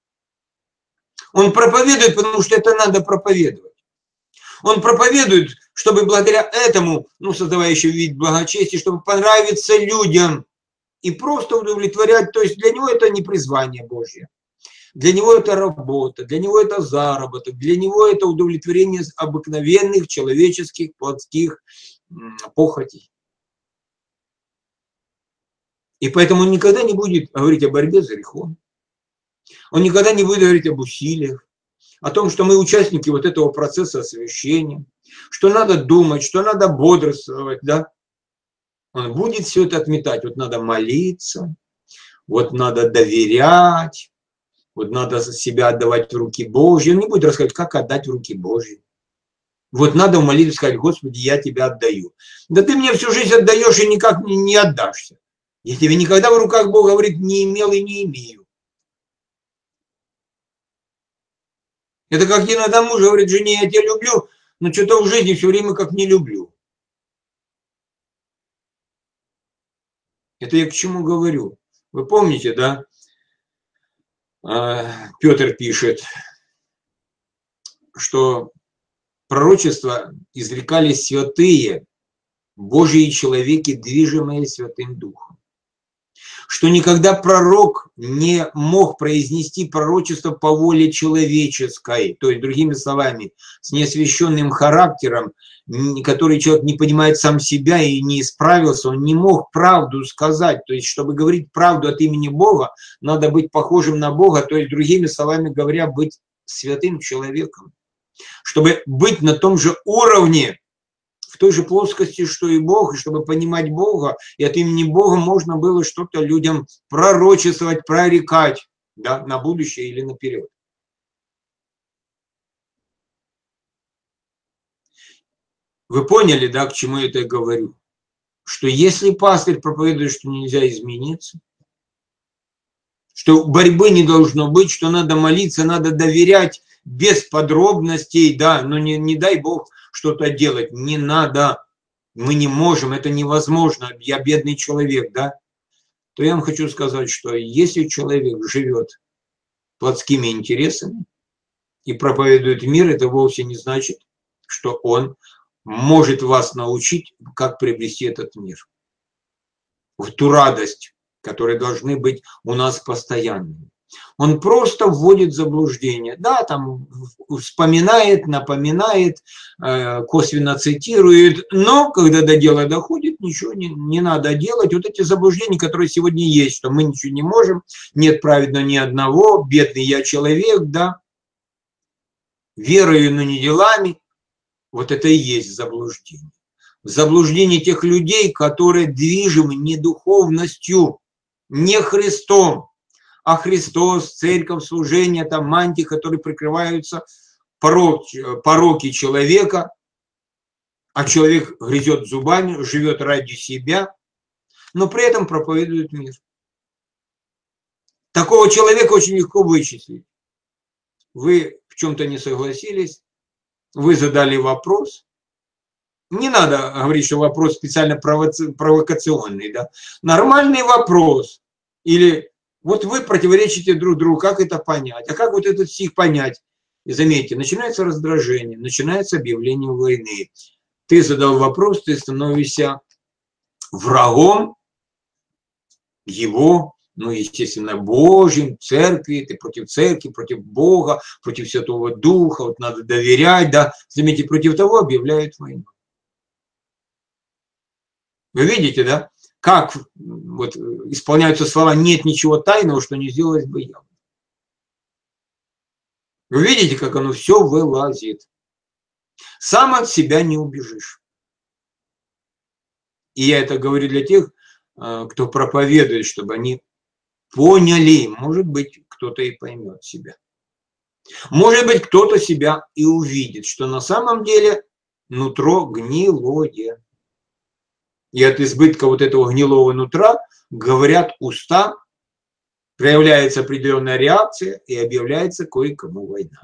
Он проповедует, потому что это надо проповедовать. Он проповедует, чтобы благодаря этому, создавая еще вид благочестия, чтобы понравиться людям и просто удовлетворять. То есть для него это не призвание Божье. Для него это работа, для него это заработок, для него это удовлетворение обыкновенных человеческих плотских похотей. И поэтому он никогда не будет говорить о борьбе за грехом. Он никогда не будет говорить об усилиях, о том, что мы участники вот этого процесса освящения, что надо думать, что надо бодрствовать, да. Он будет все это отметать. Вот надо молиться, вот надо доверять, вот надо себя отдавать в руки Божьи. Он не будет рассказывать, как отдать в руки Божьи. Вот надо в молитве сказать, Господи, я тебя отдаю. Да ты мне всю жизнь отдаешь и никак не отдашься. Я тебе никогда в руках Бога, говорит, не имел и не имею. Это как иногда муж говорит жене, я тебя люблю, но что-то в жизни все время как не люблю. Это я к чему говорю? Вы помните, да? Петр пишет, что пророчества изрекались святые, Божьи человеки, движимые Святым Духом. Что никогда пророк не мог произнести пророчество по воле человеческой, то есть, другими словами, с неосвященным характером, который человек не понимает сам себя и не исправился, он не мог правду сказать. То есть, чтобы говорить правду от имени Бога, надо быть похожим на Бога, то есть, другими словами говоря, быть святым человеком. Чтобы быть на том же уровне, в той же плоскости, что и Бог, и чтобы понимать Бога, и от имени Бога можно было что-то людям пророчествовать, прорекать, да, на будущее или наперед. Вы поняли, да, к чему я это говорю? Что если пастырь проповедует, что нельзя измениться, что борьбы не должно быть, что надо молиться, надо доверять без подробностей, да, но не дай Бог что-то делать, не надо, мы не можем, это невозможно, я бедный человек, да, то я вам хочу сказать, что если человек живет плотскими интересами и проповедует мир, это вовсе не значит, что он может вас научить, как приобрести этот мир. В ту радость, которая должны быть у нас постоянными. Он просто вводит в заблуждение. Да, там вспоминает, напоминает, косвенно цитирует, но когда до дела доходит, ничего не надо делать. Вот эти заблуждения, которые сегодня есть, что мы ничего не можем, нет праведного ни одного, бедный я человек, да, верою, но не делами, вот это и есть заблуждение. Заблуждение тех людей, которые движимы не духовностью, не Христом, а Христос, церковь, служение, там мантии, которые прикрываются пороки человека, а человек грызет зубами, живет ради себя, но при этом проповедует мир. Такого человека очень легко вычислить. Вы в чем-то не согласились, вы задали вопрос. Не надо говорить, что вопрос специально провокационный, да? Нормальный вопрос. Или вот вы противоречите друг другу, как это понять? А как вот этот стих понять? И заметьте, начинается раздражение, начинается объявление войны. Ты задал вопрос, ты становишься врагом его, ну, естественно, Божьим, церкви, ты против церкви, против Бога, против Святого Духа, вот надо доверять, да. Заметьте, против того объявляют войну. Вы видите, да, как вот исполняются слова «нет ничего тайного, что не сделалось бы явно». Вы видите, как оно все вылазит. Сам от себя не убежишь. И я это говорю для тех, кто проповедует, чтобы они поняли. Может быть, кто-то и поймет себя. Может быть, кто-то себя и увидит, что на самом деле нутро гнилое. И от избытка вот этого гнилого нутра говорят уста, проявляется определенная реакция и объявляется кое-кому война.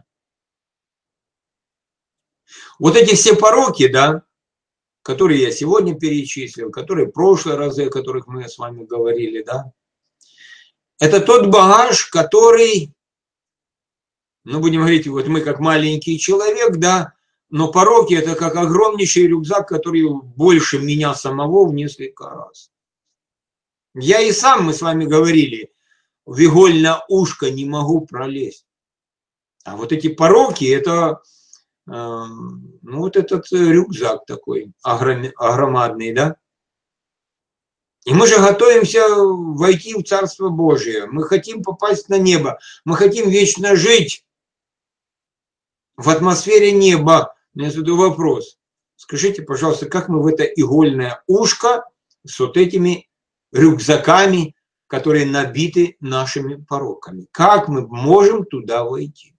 Вот эти все пороки, да, которые я сегодня перечислил, которые в прошлые разы, о которых мы с вами говорили, да, это тот багаж, который, ну, будем говорить, вот мы как маленький человек, да, но пороки это как огромнейший рюкзак, который больше меня самого в несколько раз. Я и сам, мы с вами говорили, в игольное ушко не могу пролезть. А вот эти пороки, это, ну, вот этот рюкзак такой огромадный, да. И мы же готовимся войти в Царство Божие. Мы хотим попасть на небо. Мы хотим вечно жить в атмосфере неба. У меня задаю вопрос. Скажите, пожалуйста, как мы в это игольное ушко с вот этими рюкзаками, которые набиты нашими пороками, как мы можем туда войти?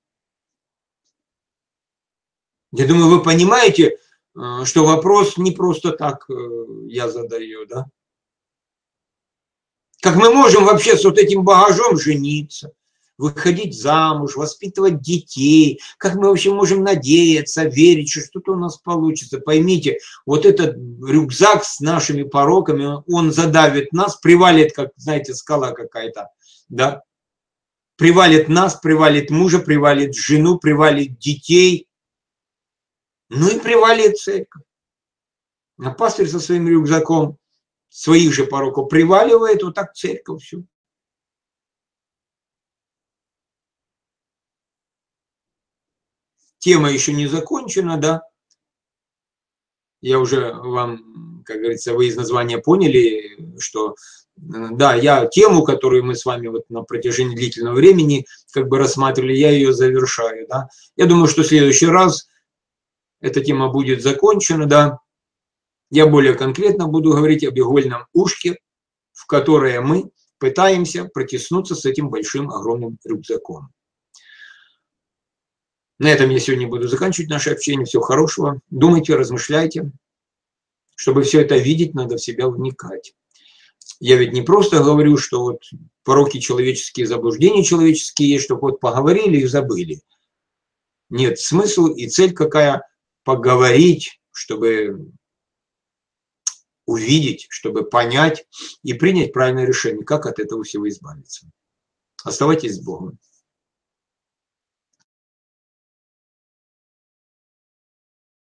Я думаю, вы понимаете, что вопрос не просто так я задаю, да? Как мы можем вообще с вот этим багажом жениться, выходить замуж, воспитывать детей, как мы вообще можем надеяться, верить, что что-то у нас получится. Поймите, вот этот рюкзак с нашими пороками, он задавит нас, привалит, как, знаете, скала какая-то, да? Привалит нас, привалит мужа, привалит жену, привалит детей, ну и привалит церковь. А пастырь со своим рюкзаком своих же пороков приваливает, вот так церковь всю. Тема еще не закончена, да. Я уже вам, как говорится, вы из названия поняли, что, да, я тему, которую мы с вами вот на протяжении длительного времени как бы рассматривали, я ее завершаю, да. Я думаю, что в следующий раз эта тема будет закончена, да. Я более конкретно буду говорить об игольном ушке, в которое мы пытаемся протиснуться с этим большим, огромным рюкзаком. На этом я сегодня буду заканчивать наше общение. Всего хорошего. Думайте, размышляйте. Чтобы все это видеть, надо в себя вникать. Я ведь не просто говорю, что вот пороки человеческие, заблуждения человеческие есть, чтобы вот поговорили и забыли. Нет, смысл и цель какая? Поговорить, чтобы увидеть, чтобы понять и принять правильное решение, как от этого всего избавиться. Оставайтесь с Богом.